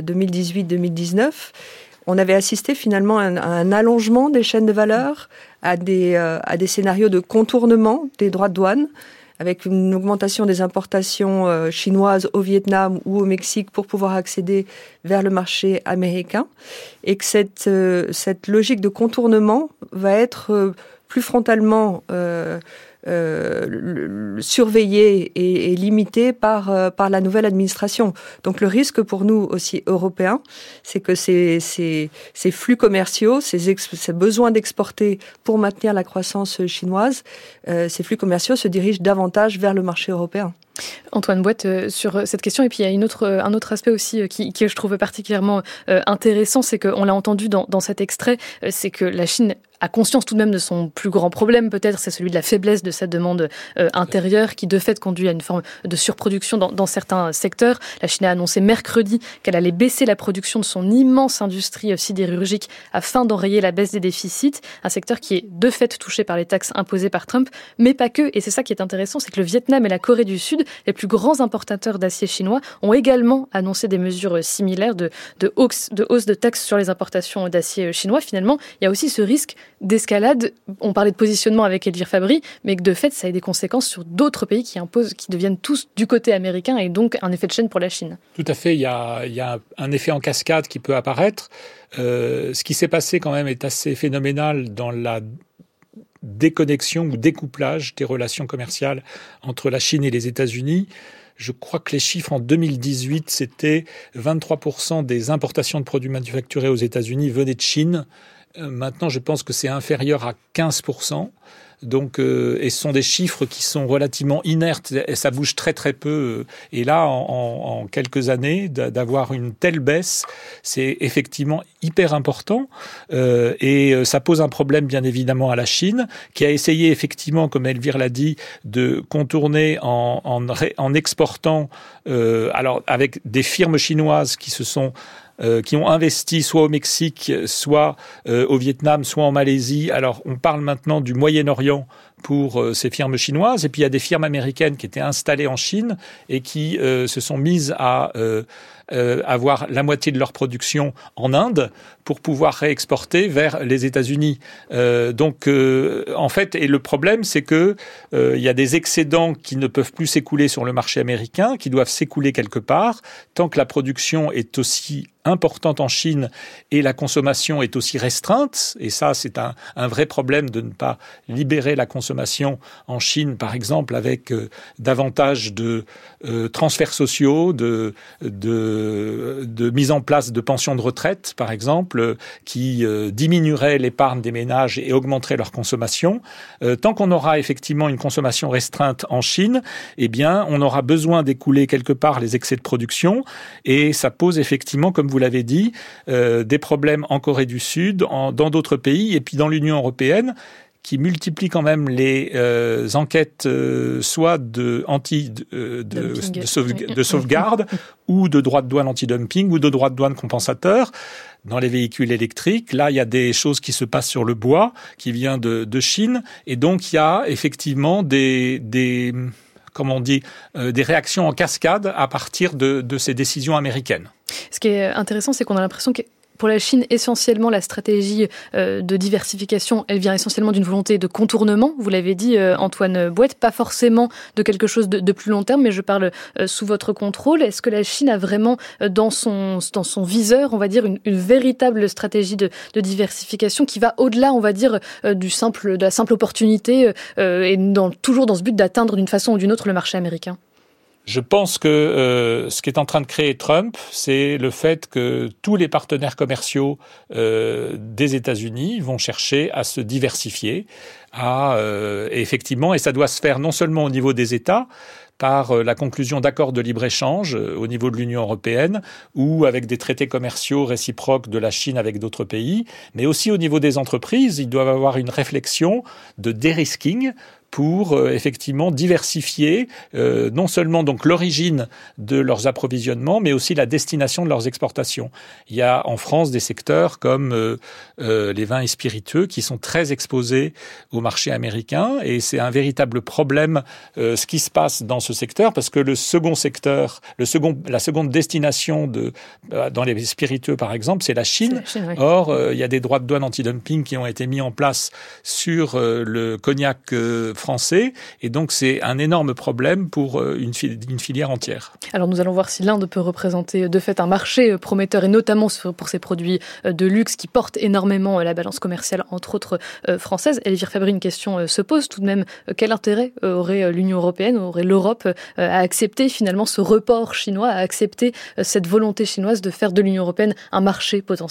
2018-2019, on avait assisté finalement à un allongement des chaînes de valeur, à des scénarios de contournement des droits de douane, avec une augmentation des importations chinoises au Vietnam ou au Mexique pour pouvoir accéder vers le marché américain, et que cette logique de contournement va être plus frontalement surveillée et limitée par la nouvelle administration. Donc le risque pour nous aussi Européens, c'est que ces flux commerciaux, ces besoins d'exporter pour maintenir la croissance chinoise, ces flux commerciaux se dirigent davantage vers le marché européen. Antoine Boite, sur cette question, et puis il y a un autre aspect aussi qui je trouve particulièrement intéressant, c'est qu'on l'a entendu dans cet extrait, c'est que la Chine a conscience tout de même de son plus grand problème, peut-être, c'est celui de la faiblesse de sa demande intérieure, qui de fait conduit à une forme de surproduction dans certains secteurs. La Chine a annoncé mercredi qu'elle allait baisser la production de son immense industrie sidérurgique afin d'enrayer la baisse des déficits, un secteur qui est de fait touché par les taxes imposées par Trump, mais pas que. Et c'est ça qui est intéressant, c'est que le Vietnam et la Corée du Sud, les plus grands importateurs d'acier chinois, ont également annoncé des mesures similaires de hausse de taxes sur les importations d'acier chinois. Finalement, il y a aussi ce risque d'escalade. On parlait de positionnement avec Elvire Fabry, mais que de fait, ça a des conséquences sur d'autres pays qui deviennent tous du côté américain et donc un effet de chaîne pour la Chine. Tout à fait, il y a un effet en cascade qui peut apparaître. Ce qui s'est passé quand même est assez phénoménal dans la déconnexion ou découplage des relations commerciales entre la Chine et les États-Unis. Je crois que les chiffres en 2018, c'était 23% des importations de produits manufacturés aux États-Unis venaient de Chine. Maintenant, je pense que c'est inférieur à 15%. Donc, et ce sont des chiffres qui sont relativement inertes, et ça bouge très très peu. Et là, en quelques années, d'avoir une telle baisse, c'est effectivement hyper important. Et ça pose un problème bien évidemment à la Chine, qui a essayé effectivement, comme Elvire l'a dit, de contourner en exportant, alors avec des firmes chinoises qui ont investi soit au Mexique, soit au Vietnam, soit en Malaisie. Alors, on parle maintenant du Moyen-Orient pour ces firmes chinoises. Et puis, il y a des firmes américaines qui étaient installées en Chine et qui se sont mises à avoir la moitié de leur production en Inde pour pouvoir réexporter vers les États-Unis. En fait, et le problème, c'est que il y a des excédents qui ne peuvent plus s'écouler sur le marché américain, qui doivent s'écouler quelque part. Tant que la production est aussi importante en Chine et la consommation est aussi restreinte, et ça, c'est un vrai problème de ne pas libérer la consommation en Chine, par exemple, avec davantage de transferts sociaux, de mise en place de pensions de retraite, par exemple, qui diminueraient l'épargne des ménages et augmenteraient leur consommation. Tant qu'on aura effectivement une consommation restreinte en Chine, eh bien, on aura besoin d'écouler quelque part les excès de production, et ça pose effectivement, comme vous l'avez dit, des problèmes en Corée du Sud, dans d'autres pays, et puis dans l'Union européenne, qui multiplie quand même les enquêtes soit de sauvegarde ou de droits de douane anti-dumping ou de droits de douane compensateurs dans les véhicules électriques. Là, il y a des choses qui se passent sur le bois qui vient de Chine, et donc il y a effectivement des réactions en cascade à partir de ces décisions américaines. Ce qui est intéressant, c'est qu'on a l'impression que pour la Chine, essentiellement, la stratégie de diversification, elle vient essentiellement d'une volonté de contournement. Vous l'avez dit, Antoine Bouette, pas forcément de quelque chose de plus long terme, mais je parle sous votre contrôle. Est-ce que la Chine a vraiment dans son viseur, on va dire, une véritable stratégie de diversification qui va au-delà, on va dire, de la simple opportunité et toujours dans ce but d'atteindre d'une façon ou d'une autre le marché américain ? Je pense que ce qu'est en train de créer Trump, c'est le fait que tous les partenaires commerciaux des États-Unis vont chercher à se diversifier, effectivement, et ça doit se faire non seulement au niveau des États, par la conclusion d'accords de libre-échange au niveau de l'Union européenne ou avec des traités commerciaux réciproques de la Chine avec d'autres pays, mais aussi au niveau des entreprises. Ils doivent avoir une réflexion de de-risking pour effectivement diversifier non seulement donc l'origine de leurs approvisionnements, mais aussi la destination de leurs exportations. Il y a en France des secteurs comme les vins et spiritueux qui sont très exposés au marché américain, et c'est un véritable problème ce qui se passe dans ce secteur, parce que la seconde destination dans les spiritueux par exemple, c'est la Chine. Oui. Or, il y a des droits de douane anti-dumping qui ont été mis en place sur le cognac français, et donc c'est un énorme problème pour une filière entière. Alors nous allons voir si l'Inde peut représenter de fait un marché prometteur, et notamment pour ces produits de luxe qui portent énormément la balance commerciale, entre autres française. Elvire Fabry, une question se pose tout de même. Quel intérêt aurait l'Union européenne, aurait l'Europe à accepter finalement ce report chinois, à accepter cette volonté chinoise de faire de l'Union européenne un marché potentiel ?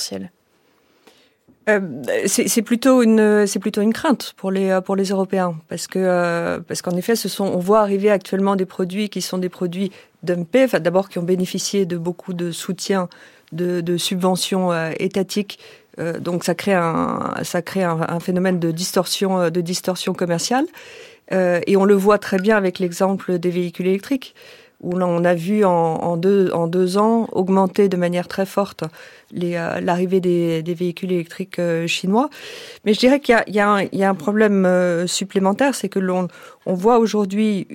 C'est plutôt une crainte pour les Européens, parce qu'en effet on voit arriver actuellement des produits qui sont des produits dumpés, enfin d'abord qui ont bénéficié de beaucoup de soutien, de subventions étatiques Donc ça crée un phénomène de distorsion commerciale. Et on le voit très bien avec l'exemple des véhicules électriques, où là, on a vu en 2 ans augmenter de manière très forte l'arrivée des véhicules électriques chinois. Mais je dirais qu'il y a un problème supplémentaire, c'est que on voit aujourd'hui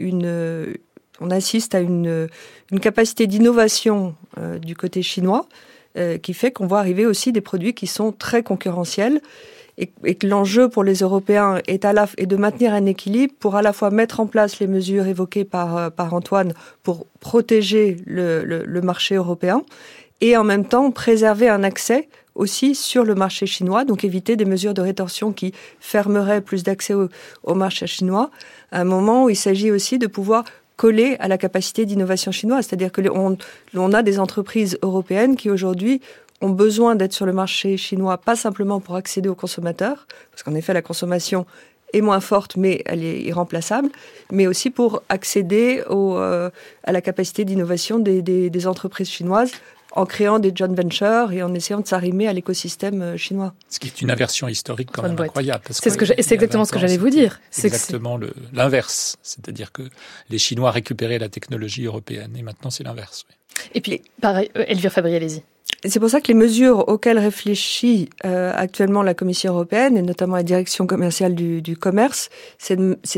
on assiste à une capacité d'innovation du côté chinois qui fait qu'on voit arriver aussi des produits qui sont très concurrentiels. Et que l'enjeu pour les Européens est de maintenir un équilibre pour à la fois mettre en place les mesures évoquées par Antoine pour protéger le marché européen et en même temps préserver un accès aussi sur le marché chinois, donc éviter des mesures de rétorsion qui fermeraient plus d'accès au marché chinois, à un moment où il s'agit aussi de pouvoir coller à la capacité d'innovation chinoise. C'est-à-dire que on a des entreprises européennes qui aujourd'hui ont besoin d'être sur le marché chinois, pas simplement pour accéder aux consommateurs, parce qu'en effet, la consommation est moins forte, mais elle est irremplaçable, mais aussi pour accéder à la capacité d'innovation des entreprises chinoises en créant des joint ventures et en essayant de s'arrimer à l'écosystème chinois. Ce qui est une inversion historique quand même incroyable. C'est exactement ce que j'allais vous dire. C'est exactement l'inverse. C'est-à-dire que les Chinois récupéraient la technologie européenne et maintenant c'est l'inverse. Oui. Et puis, pareil, Elvire Fabry, allez-y. C'est pour ça que les mesures auxquelles réfléchit actuellement la Commission européenne, et notamment la direction commerciale du commerce, c'est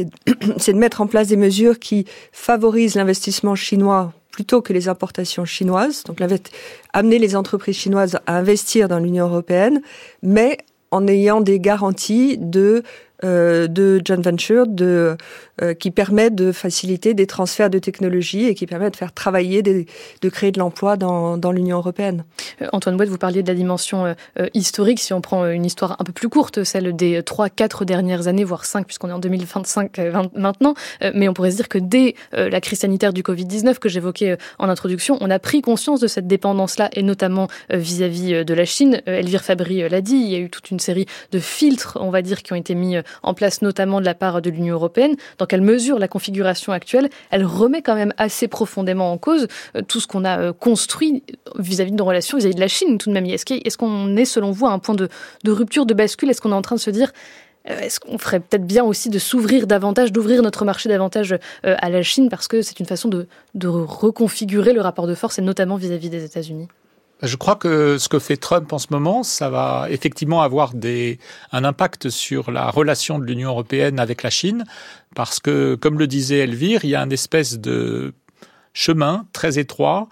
de mettre en place des mesures qui favorisent l'investissement chinois plutôt que les importations chinoises. Donc, amener les entreprises chinoises à investir dans l'Union européenne, mais en ayant des garanties de joint venture qui permet de faciliter des transferts de technologies et qui permet de faire travailler, de créer de l'emploi dans l'Union européenne. Antoine Bouette, vous parliez de la dimension historique. Si on prend une histoire un peu plus courte, celle des 3-4 dernières années, voire 5, puisqu'on est en 2025 maintenant, mais on pourrait se dire que dès la crise sanitaire du Covid-19 que j'évoquais en introduction, on a pris conscience de cette dépendance-là, et notamment vis-à-vis de la Chine. Elvire Fabry l'a dit, il y a eu toute une série de filtres, on va dire, qui ont été mis en place, notamment de la part de l'Union européenne. Dans quelle mesure la configuration actuelle, elle remet quand même assez profondément en cause tout ce qu'on a construit vis-à-vis de nos relations, vis-à-vis de la Chine tout de même. Est-ce qu'on est, selon vous, à un point de rupture, de bascule? Est-ce qu'on est en train de se dire, est-ce qu'on ferait peut-être bien aussi de s'ouvrir davantage, d'ouvrir notre marché davantage à la Chine, parce que c'est une façon de reconfigurer le rapport de force, et notamment vis-à-vis des États-Unis? Je crois que ce que fait Trump en ce moment, ça va effectivement avoir un impact sur la relation de l'Union européenne avec la Chine, parce que, comme le disait Elvire, il y a une espèce de chemin très étroit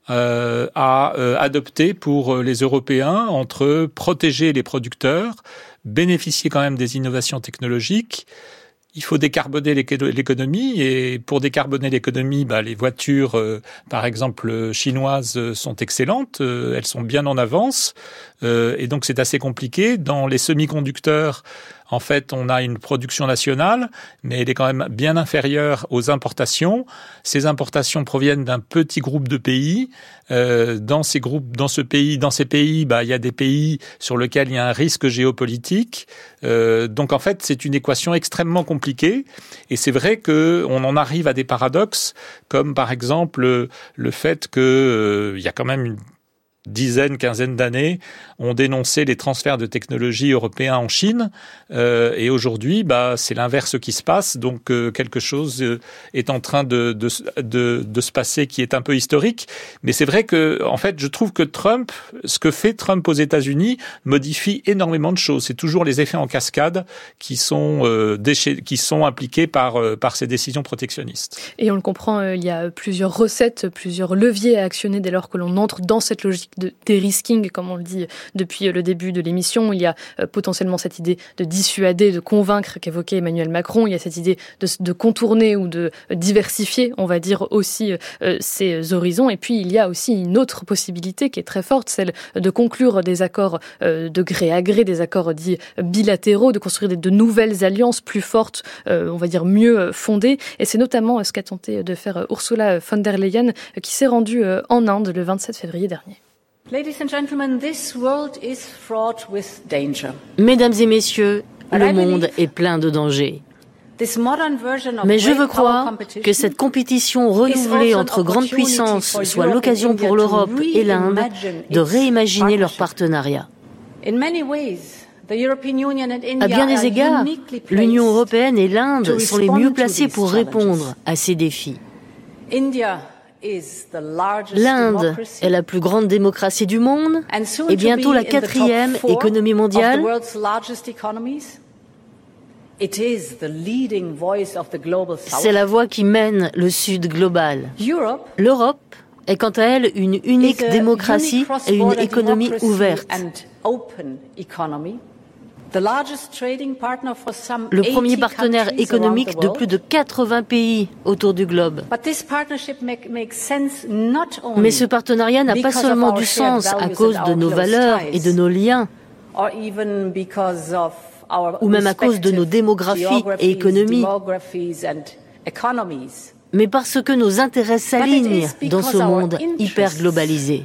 à adopter pour les Européens entre protéger les producteurs, bénéficier quand même des innovations technologiques. Il faut décarboner l'économie, et pour décarboner l'économie, les voitures, par exemple, chinoises sont excellentes, elles sont bien en avance, et donc c'est assez compliqué. Dans les semi-conducteurs, en fait, on a une production nationale, mais elle est quand même bien inférieure aux importations. Ces importations proviennent d'un petit groupe de pays. Dans ces pays, il y a des pays sur lesquels il y a un risque géopolitique. Donc, en fait, c'est une équation extrêmement compliquée. Et c'est vrai que on en arrive à des paradoxes, comme par exemple le fait que il y a quand même une quinzaine d'années, on dénonçait les transferts de technologies européens en Chine, et aujourd'hui, c'est l'inverse qui se passe. Donc quelque chose est en train de se passer qui est un peu historique. Mais c'est vrai que, en fait, je trouve que ce que fait Trump aux États-Unis modifie énormément de choses. C'est toujours les effets en cascade qui sont impliqués par ces décisions protectionnistes. Et on le comprend, il y a plusieurs recettes, plusieurs leviers à actionner dès lors que l'on entre dans cette logique de de-risking, comme on le dit depuis le début de l'émission. Il y a potentiellement cette idée de dissuader, de convaincre qu'évoquait Emmanuel Macron. Il y a cette idée de contourner ou de diversifier, on va dire, aussi ces horizons. Et puis, il y a aussi une autre possibilité qui est très forte, celle de conclure des accords de gré à gré, des accords dits bilatéraux, de construire de nouvelles alliances plus fortes, on va dire mieux fondées. Et c'est notamment ce qu'a tenté de faire Ursula von der Leyen, qui s'est rendue en Inde le 27 février dernier. Mesdames et messieurs, le monde est plein de dangers. Mais je veux croire que cette compétition renouvelée entre grandes puissances soit l'occasion pour l'Europe et l'Inde de réimaginer leur partenariat. À bien des égards, l'Union européenne et l'Inde sont les mieux placées pour répondre à ces défis. L'Inde est la plus grande démocratie du monde et bientôt la 4e économie mondiale. C'est la voix qui mène le Sud global. L'Europe est quant à elle une unique démocratie et une économie ouverte. Le premier partenaire économique de plus de 80 pays autour du globe. Mais ce partenariat n'a pas seulement du sens à cause de nos valeurs et de nos liens, ou même à cause de nos démographies et économies, mais parce que nos intérêts s'alignent dans ce monde hyper globalisé.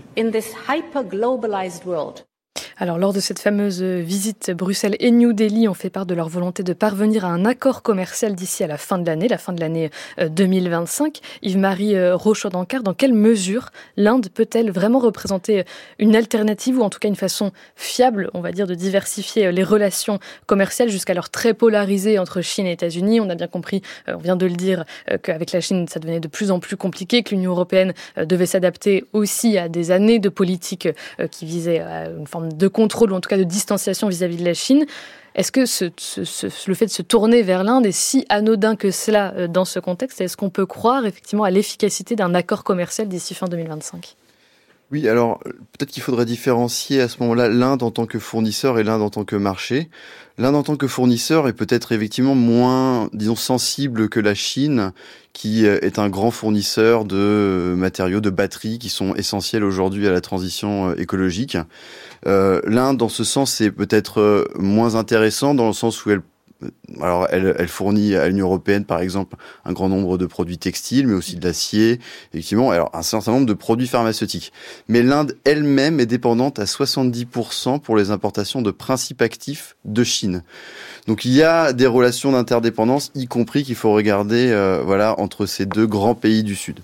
Alors, lors de cette fameuse visite, Bruxelles et New Delhi ont fait part de leur volonté de parvenir à un accord commercial d'ici à la fin de l'année 2025. Yves-Marie Rochaud-Dancard, dans quelle mesure l'Inde peut-elle vraiment représenter une alternative ou en tout cas une façon fiable, on va dire, de diversifier les relations commerciales jusqu'alors très polarisées entre Chine et États-Unis? On a bien compris, on vient de le dire, qu'avec la Chine, ça devenait de plus en plus compliqué, que l'Union européenne devait s'adapter aussi à des années de politique qui visaient à une forme de contrôle ou en tout cas de distanciation vis-à-vis de la Chine. Est-ce que le fait de se tourner vers l'Inde est si anodin que cela dans ce contexte? Est-ce qu'on peut croire effectivement à l'efficacité d'un accord commercial d'ici fin 2025? Oui, alors peut-être qu'il faudrait différencier à ce moment-là l'Inde en tant que fournisseur et l'Inde en tant que marché. L'Inde en tant que fournisseur est peut-être effectivement moins, disons, sensible que la Chine, qui est un grand fournisseur de matériaux, de batteries qui sont essentiels aujourd'hui à la transition écologique. L'Inde, dans ce sens, c'est peut-être moins intéressant dans le sens où elle fournit à l'Union européenne, par exemple, un grand nombre de produits textiles, mais aussi de l'acier, effectivement, alors un certain nombre de produits pharmaceutiques. Mais l'Inde elle-même est dépendante à 70% pour les importations de principes actifs de Chine. Donc il y a des relations d'interdépendance, y compris qu'il faut regarder entre ces deux grands pays du Sud.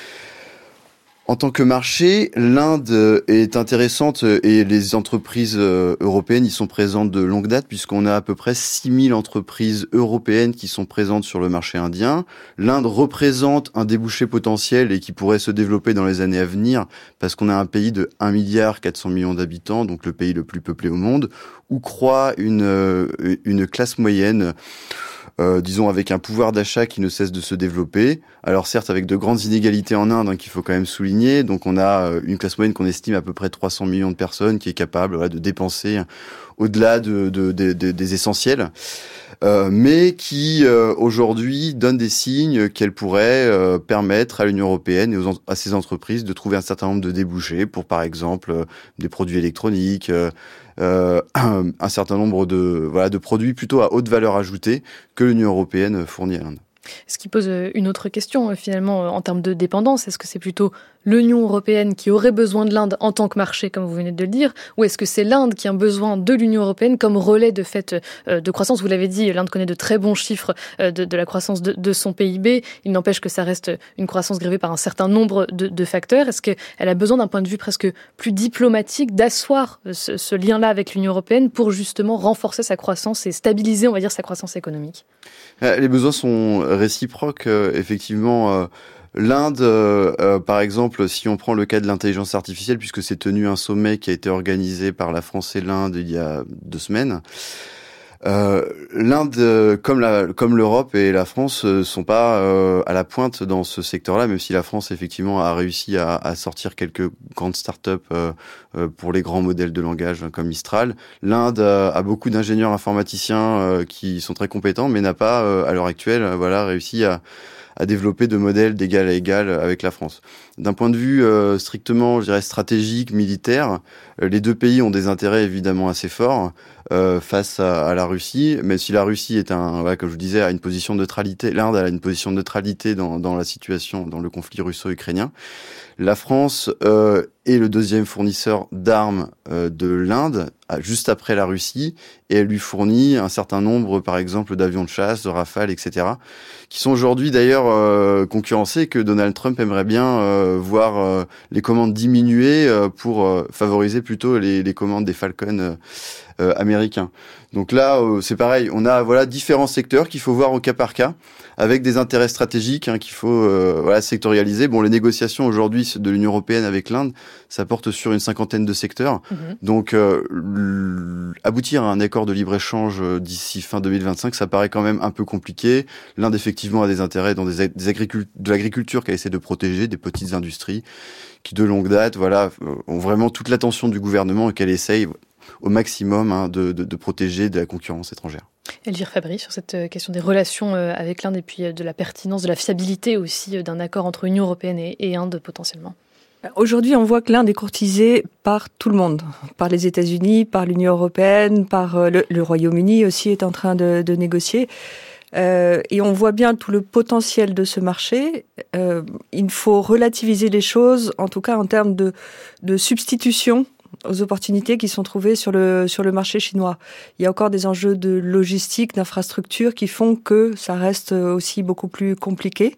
En tant que marché, l'Inde est intéressante et les entreprises européennes y sont présentes de longue date puisqu'on a à peu près 6000 entreprises européennes qui sont présentes sur le marché indien. L'Inde représente un débouché potentiel et qui pourrait se développer dans les années à venir parce qu'on a un pays de 1,4 milliard d'habitants, donc le pays le plus peuplé au monde, où croît une classe moyenne disons avec un pouvoir d'achat qui ne cesse de se développer. Alors certes avec de grandes inégalités en Inde qu'il faut quand même souligner. Donc on a une classe moyenne qu'on estime à peu près 300 millions de personnes qui est capable de dépenser au-delà des essentiels. Mais qui aujourd'hui donne des signes qu'elle pourrait permettre à l'Union européenne et à ses entreprises de trouver un certain nombre de débouchés pour par exemple des produits électroniques, un certain nombre de produits plutôt à haute valeur ajoutée que l'Union européenne fournit à l'Inde. Ce qui pose une autre question finalement en termes de dépendance. Est-ce que c'est plutôt l'Union européenne qui aurait besoin de l'Inde en tant que marché, comme vous venez de le dire, ou est-ce que c'est l'Inde qui a besoin de l'Union européenne comme relais de fait de croissance? Vous l'avez dit, l'Inde connaît de très bons chiffres de la croissance de son PIB. Il n'empêche que ça reste une croissance grevée par un certain nombre de facteurs. Est-ce qu'elle a besoin d'un point de vue presque plus diplomatique d'asseoir ce lien-là avec l'Union européenne pour justement renforcer sa croissance et stabiliser, on va dire, sa croissance économique? Les besoins sont réciproques, effectivement. L'Inde, par exemple, si on prend le cas de l'intelligence artificielle, puisque c'est tenu un sommet qui a été organisé par la France et l'Inde il y a 2 semaines, l'Inde, comme l'Europe et la France, sont pas à la pointe dans ce secteur-là, même si la France effectivement a réussi à sortir quelques grandes startups pour les grands modèles de langage comme Mistral. L'Inde a beaucoup d'ingénieurs informaticiens qui sont très compétents, mais n'a pas à l'heure actuelle réussi à développer de modèles d'égal à égal avec la France. D'un point de vue strictement, je dirais, stratégique, militaire, les deux pays ont des intérêts évidemment assez forts face à la Russie, mais si la Russie est comme je vous disais, a une position de neutralité, l'Inde a une position de neutralité dans la situation, dans le conflit russo-ukrainien. La France est le deuxième fournisseur d'armes de l'Inde, juste après la Russie, et elle lui fournit un certain nombre, par exemple, d'avions de chasse, de Rafale, etc., qui sont aujourd'hui d'ailleurs concurrencés, que Donald Trump aimerait bien voir les commandes diminuer pour favoriser plutôt les commandes des Falcon américains. Donc là, c'est pareil, on a différents secteurs qu'il faut voir au cas par cas, avec des intérêts stratégiques qu'il faut sectorialiser. Bon, les négociations aujourd'hui de l'Union européenne avec l'Inde, ça porte sur une 50aine de secteurs. Donc aboutir à un accord de libre-échange d'ici fin 2025, ça paraît quand même un peu compliqué. L'Inde effectivement a des intérêts dans de l'agriculture qu'elle essaie de protéger, des petites industries qui de longue date ont vraiment toute l'attention du gouvernement et qu'elle essaye au maximum de protéger de la concurrence étrangère. Elvire Fabry, sur cette question des relations avec l'Inde et puis de la pertinence, de la fiabilité aussi d'un accord entre Union européenne et Inde potentiellement. Aujourd'hui, on voit que l'Inde est courtisée par tout le monde, par les États-Unis, par l'Union européenne, par le Royaume-Uni aussi est en train de négocier. Et on voit bien tout le potentiel de ce marché. Il faut relativiser les choses, en tout cas en termes de substitution aux opportunités qui sont trouvées sur le marché chinois. Il y a encore des enjeux de logistique, d'infrastructure qui font que ça reste aussi beaucoup plus compliqué.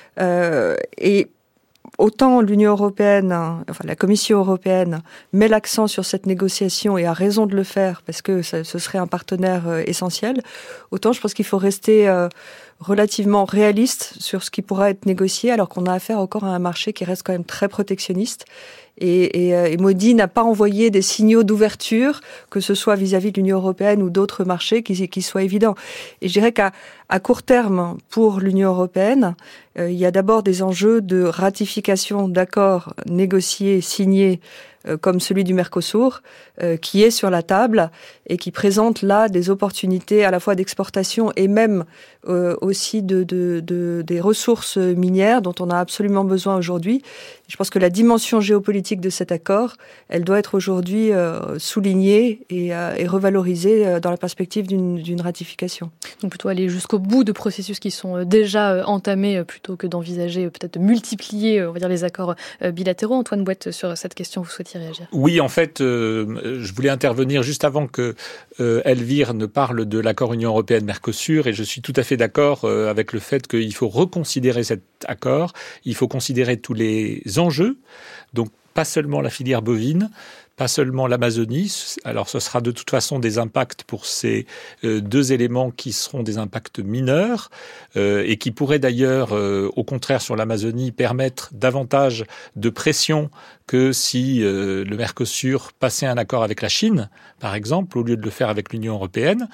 Et autant l'Union européenne, la Commission européenne met l'accent sur cette négociation et a raison de le faire parce que ce serait un partenaire essentiel, autant je pense qu'il faut rester relativement réaliste sur ce qui pourra être négocié alors qu'on a affaire encore à un marché qui reste quand même très protectionniste. Et Modi n'a pas envoyé des signaux d'ouverture, que ce soit vis-à-vis de l'Union européenne ou d'autres marchés, qui soient évidents. Et je dirais qu'à court terme, pour l'Union européenne, il y a d'abord des enjeux de ratification d'accords négociés, signés, comme celui du Mercosur, qui est sur la table et qui présente là des opportunités à la fois d'exportation et même aussi des ressources minières dont on a absolument besoin aujourd'hui. Je pense que la dimension géopolitique de cet accord, elle doit être aujourd'hui soulignée et revalorisée dans la perspective d'une ratification. Donc plutôt aller jusqu'au bout de processus qui sont déjà entamés plutôt que d'envisager peut-être de multiplier on va dire, les accords bilatéraux. Antoine Bouette, sur cette question, vous souhaitiez réagir ? Oui, en fait, je voulais intervenir juste avant que Elvire ne parle de l'accord Union européenne-Mercosur et je suis tout à fait d'accord avec le fait qu'il faut reconsidérer cet accord, il faut considérer tous les enjeux, donc pas seulement la filière bovine, pas seulement l'Amazonie. Alors ce sera de toute façon des impacts pour ces deux éléments qui seront des impacts mineurs et qui pourraient d'ailleurs, au contraire sur l'Amazonie, permettre davantage de pression que si le Mercosur passait un accord avec la Chine, par exemple, au lieu de le faire avec l'Union européenne.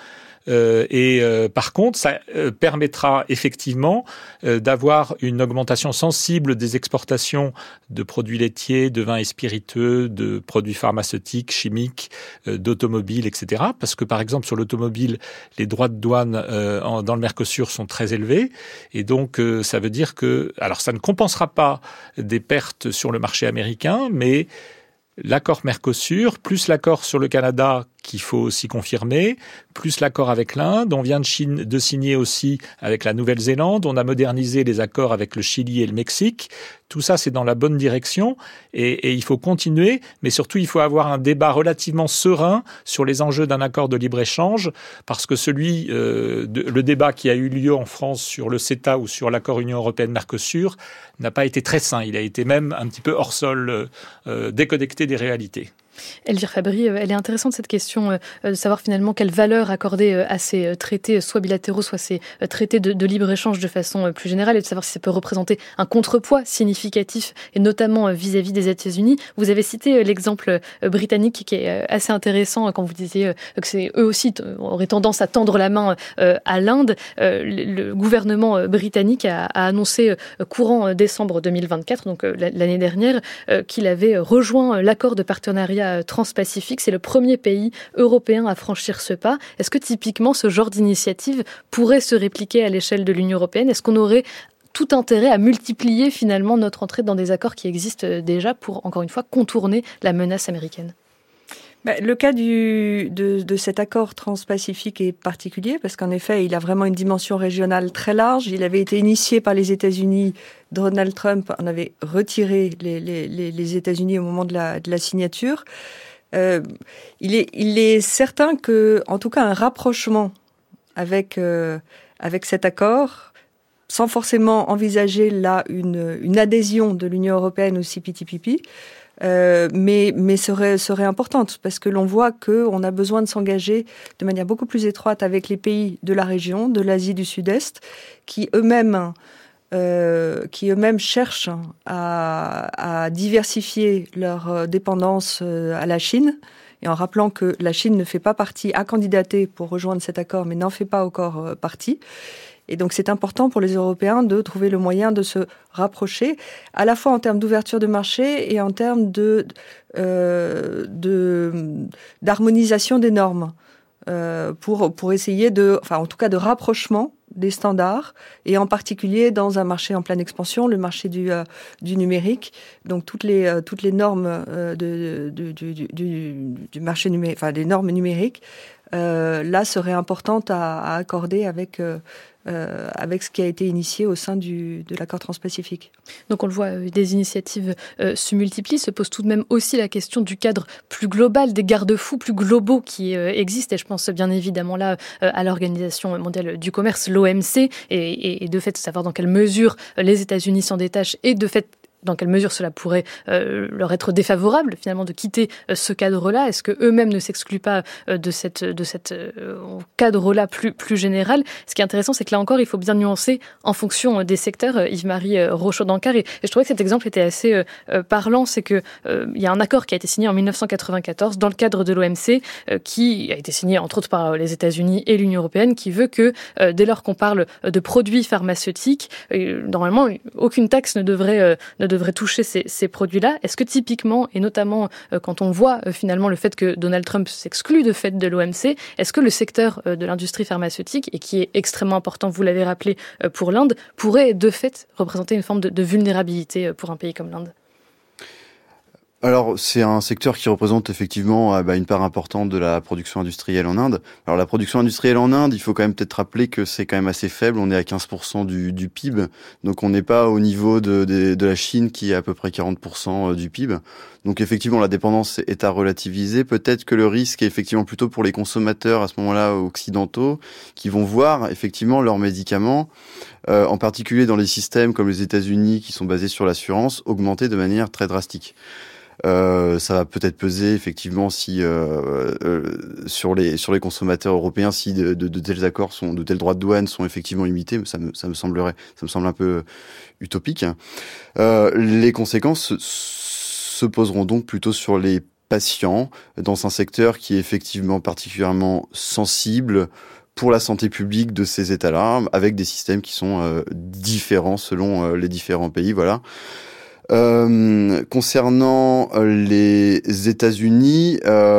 Par contre, ça permettra effectivement d'avoir une augmentation sensible des exportations de produits laitiers, de vins et spiritueux, de produits pharmaceutiques, chimiques, d'automobiles, etc. Parce que, par exemple, sur l'automobile, les droits de douane dans le Mercosur sont très élevés. Et donc, ça veut dire que... Alors, ça ne compensera pas des pertes sur le marché américain, mais l'accord Mercosur, plus l'accord sur le Canada qu'il faut aussi confirmer, plus l'accord avec l'Inde. On vient de signer aussi avec la Nouvelle-Zélande. On a modernisé les accords avec le Chili et le Mexique. Tout ça, c'est dans la bonne direction et il faut continuer. Mais surtout, il faut avoir un débat relativement serein sur les enjeux d'un accord de libre-échange parce que le débat qui a eu lieu en France sur le CETA ou sur l'accord Union européenne-Mercosur n'a pas été très sain. Il a été même un petit peu hors sol, déconnecté des réalités. Elvire Fabry, elle est intéressante cette question de savoir finalement quelle valeur accorder à ces traités, soit bilatéraux, soit ces traités de libre-échange de façon plus générale, et de savoir si ça peut représenter un contrepoidt significatif, et notamment vis-à-vis des États-Unis. Vous avez cité l'exemple britannique qui est assez intéressant quand vous disiez que c'est eux aussi auraient tendance à tendre la main à l'Inde. Le gouvernement britannique a annoncé courant décembre 2024, donc l'année dernière, qu'il avait rejoint l'accord de partenariat transpacifique. C'est le premier pays européen à franchir ce pas. Est-ce que typiquement ce genre d'initiative pourrait se répliquer à l'échelle de l'Union européenne ? Est-ce qu'on aurait tout intérêt à multiplier finalement notre entrée dans des accords qui existent déjà pour, encore une fois, contourner la menace américaine ? Le cas de cet accord transpacifique est particulier parce qu'en effet, il a vraiment une dimension régionale très large. Il avait été initié par les États-Unis Donald Trump en avait retiré les États-Unis au moment de la signature. Il est certain que, en tout cas, un rapprochement avec cet accord, sans forcément envisager là une adhésion de l'Union européenne au CPTPP, mais serait importante, parce que l'on voit qu'on a besoin de s'engager de manière beaucoup plus étroite avec les pays de la région, de l'Asie du Sud-Est, qui eux-mêmes cherchent à diversifier leur dépendance à la Chine, et en rappelant que la Chine ne fait pas partie, a candidaté pour rejoindre cet accord, mais n'en fait pas encore partie. Et donc c'est important pour les Européens de trouver le moyen de se rapprocher, à la fois en termes d'ouverture de marché et en termes d'harmonisation des normes, pour essayer en tout cas de rapprochement des standards, et en particulier dans un marché en pleine expansion, le marché du numérique. Donc toutes les normes du marché numérique, enfin des normes numériques, là seraient importantes à accorder avec ce qui a été initié au sein de l'accord transpacifique. Donc on le voit, des initiatives se multiplient, se pose tout de même aussi la question du cadre plus global, des garde-fous plus globaux qui existent, et je pense bien évidemment là à l'Organisation mondiale du commerce, l'OMC, et de fait de savoir dans quelle mesure les États-Unis s'en détachent, et de fait dans quelle mesure cela pourrait leur être défavorable finalement de quitter ce cadre-là. Est-ce que eux-mêmes ne s'excluent pas de cette cadre-là plus général? Ce qui est intéressant, c'est que là encore, il faut bien nuancer en fonction des secteurs. Yves-Marie Rochaud-Dancard, et je trouvais que cet exemple était assez parlant, c'est que il y a un accord qui a été signé en 1994 dans le cadre de l'OMC, qui a été signé entre autres par les États-Unis et l'Union européenne, qui veut que dès lors qu'on parle de produits pharmaceutiques, normalement aucune taxe ne devrait toucher ces produits-là. Est-ce que typiquement, et notamment quand on voit finalement le fait que Donald Trump s'exclut de fait de l'OMC, est-ce que le secteur de l'industrie pharmaceutique, et qui est extrêmement important, vous l'avez rappelé, pour l'Inde, pourrait de fait représenter une forme de vulnérabilité pour un pays comme l'Inde ? Alors, c'est un secteur qui représente effectivement une part importante de la production industrielle en Inde. Alors, la production industrielle en Inde, il faut quand même peut-être rappeler que c'est quand même assez faible. On est à 15% du PIB. Donc, on n'est pas au niveau de la Chine qui est à peu près 40% du PIB. Donc, effectivement, la dépendance est à relativiser. Peut-être que le risque est effectivement plutôt pour les consommateurs à ce moment-là occidentaux, qui vont voir effectivement leurs médicaments, en particulier dans les systèmes comme les États-Unis qui sont basés sur l'assurance, augmenter de manière très drastique. Ça va peut-être peser effectivement si sur les consommateurs européens, si de tels accords de tels droits de douane sont effectivement limités. Ça me semble un peu utopique. Les conséquences se poseront donc plutôt sur les patients dans un secteur qui est effectivement particulièrement sensible pour la santé publique de ces États-là, avec des systèmes qui sont différents selon les différents pays. Voilà. Concernant les États-Unis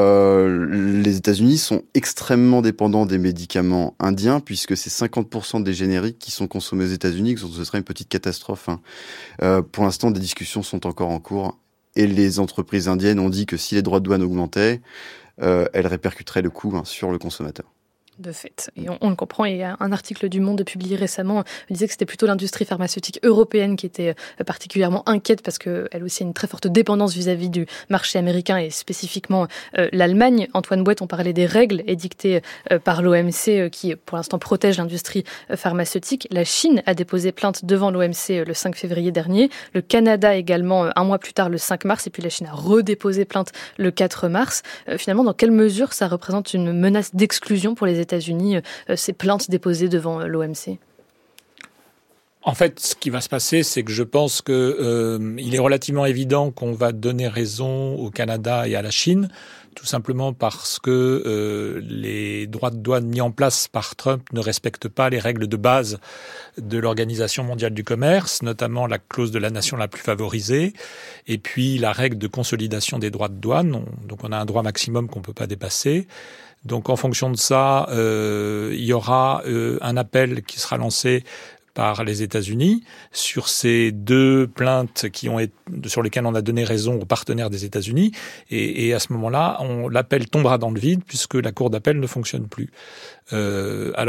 sont extrêmement dépendants des médicaments indiens, puisque c'est 50% des génériques qui sont consommés aux États-Unis, donc ce serait une petite catastrophe. Pour l'instant, des discussions sont encore en cours, et les entreprises indiennes ont dit que si les droits de douane augmentaient, elles répercuteraient le coût sur le consommateur. De fait. Et on le comprend. Et un article du Monde publié récemment disait que c'était plutôt l'industrie pharmaceutique européenne qui était particulièrement inquiète, parce qu'elle aussi a une très forte dépendance vis-à-vis du marché américain, et spécifiquement l'Allemagne. Antoine Bouette, on parlait des règles édictées par l'OMC qui, pour l'instant, protègent l'industrie pharmaceutique. La Chine a déposé plainte devant l'OMC le 5 février dernier. Le Canada également, un mois plus tard, le 5 mars. Et puis la Chine a redéposé plainte le 4 mars. Finalement, dans quelle mesure ça représente une menace d'exclusion pour les États-Unis, ces plaintes déposées devant l'OMC? En fait, ce qui va se passer, c'est que je pense que il est relativement évident qu'on va donner raison au Canada et à la Chine, tout simplement parce que les droits de douane mis en place par Trump ne respectent pas les règles de base de l'Organisation mondiale du commerce, notamment la clause de la nation la plus favorisée, et puis la règle de consolidation des droits de douane. Donc on a un droit maximum qu'on ne peut pas dépasser. Donc en fonction de ça, il y aura un appel qui sera lancé par les États-Unis sur ces deux plaintes sur lesquelles on a donné raison aux partenaires des États-Unis. Et à ce moment-là, l'appel tombera dans le vide puisque la cour d'appel ne fonctionne plus. Alors,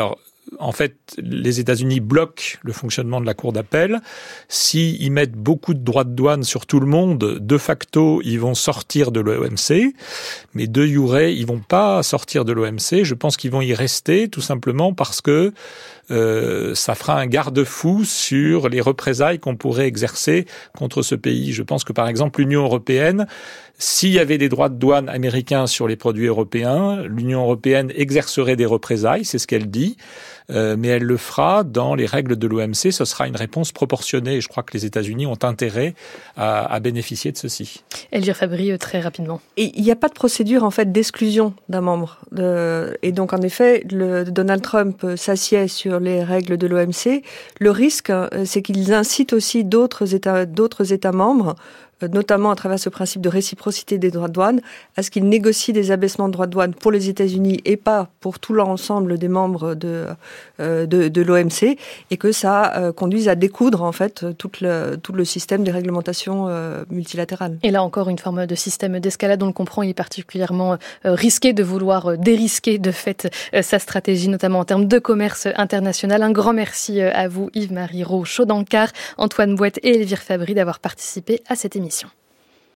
en fait, les États-Unis bloquent le fonctionnement de la Cour d'appel. S'ils mettent beaucoup de droits de douane sur tout le monde, de facto, ils vont sortir de l'OMC. Mais de jure, ils vont pas sortir de l'OMC. Je pense qu'ils vont y rester, tout simplement parce que ça fera un garde-fou sur les représailles qu'on pourrait exercer contre ce pays. Je pense que, par exemple, l'Union européenne, s'il y avait des droits de douane américains sur les produits européens, l'Union européenne exercerait des représailles, c'est ce qu'elle dit, mais elle le fera dans les règles de l'OMC. Ce sera une réponse proportionnée et je crois que les États-Unis ont intérêt à bénéficier de ceci. Elvire Fabry, très rapidement. Et il n'y a pas de procédure en fait d'exclusion d'un membre. Et donc en effet, Donald Trump s'assied sur les règles de l'OMC. Le risque, c'est qu'ils incitent aussi d'autres États membres, notamment à travers ce principe de réciprocité des droits de douane, à ce qu'ils négocient des abaissements de droits de douane pour les États-Unis et pas pour tout l'ensemble des membres de l'OMC, et que ça conduise à découdre en fait tout le système des réglementations multilatérales. Et là encore, une forme de système d'escalade, on le comprend, il est particulièrement risqué de vouloir dérisquer de fait sa stratégie, notamment en termes de commerce international. Un grand merci à vous, Yves-Marie Rault-Chaudancard, Antoine Bouette et Elvire Fabry d'avoir participé à cette émission.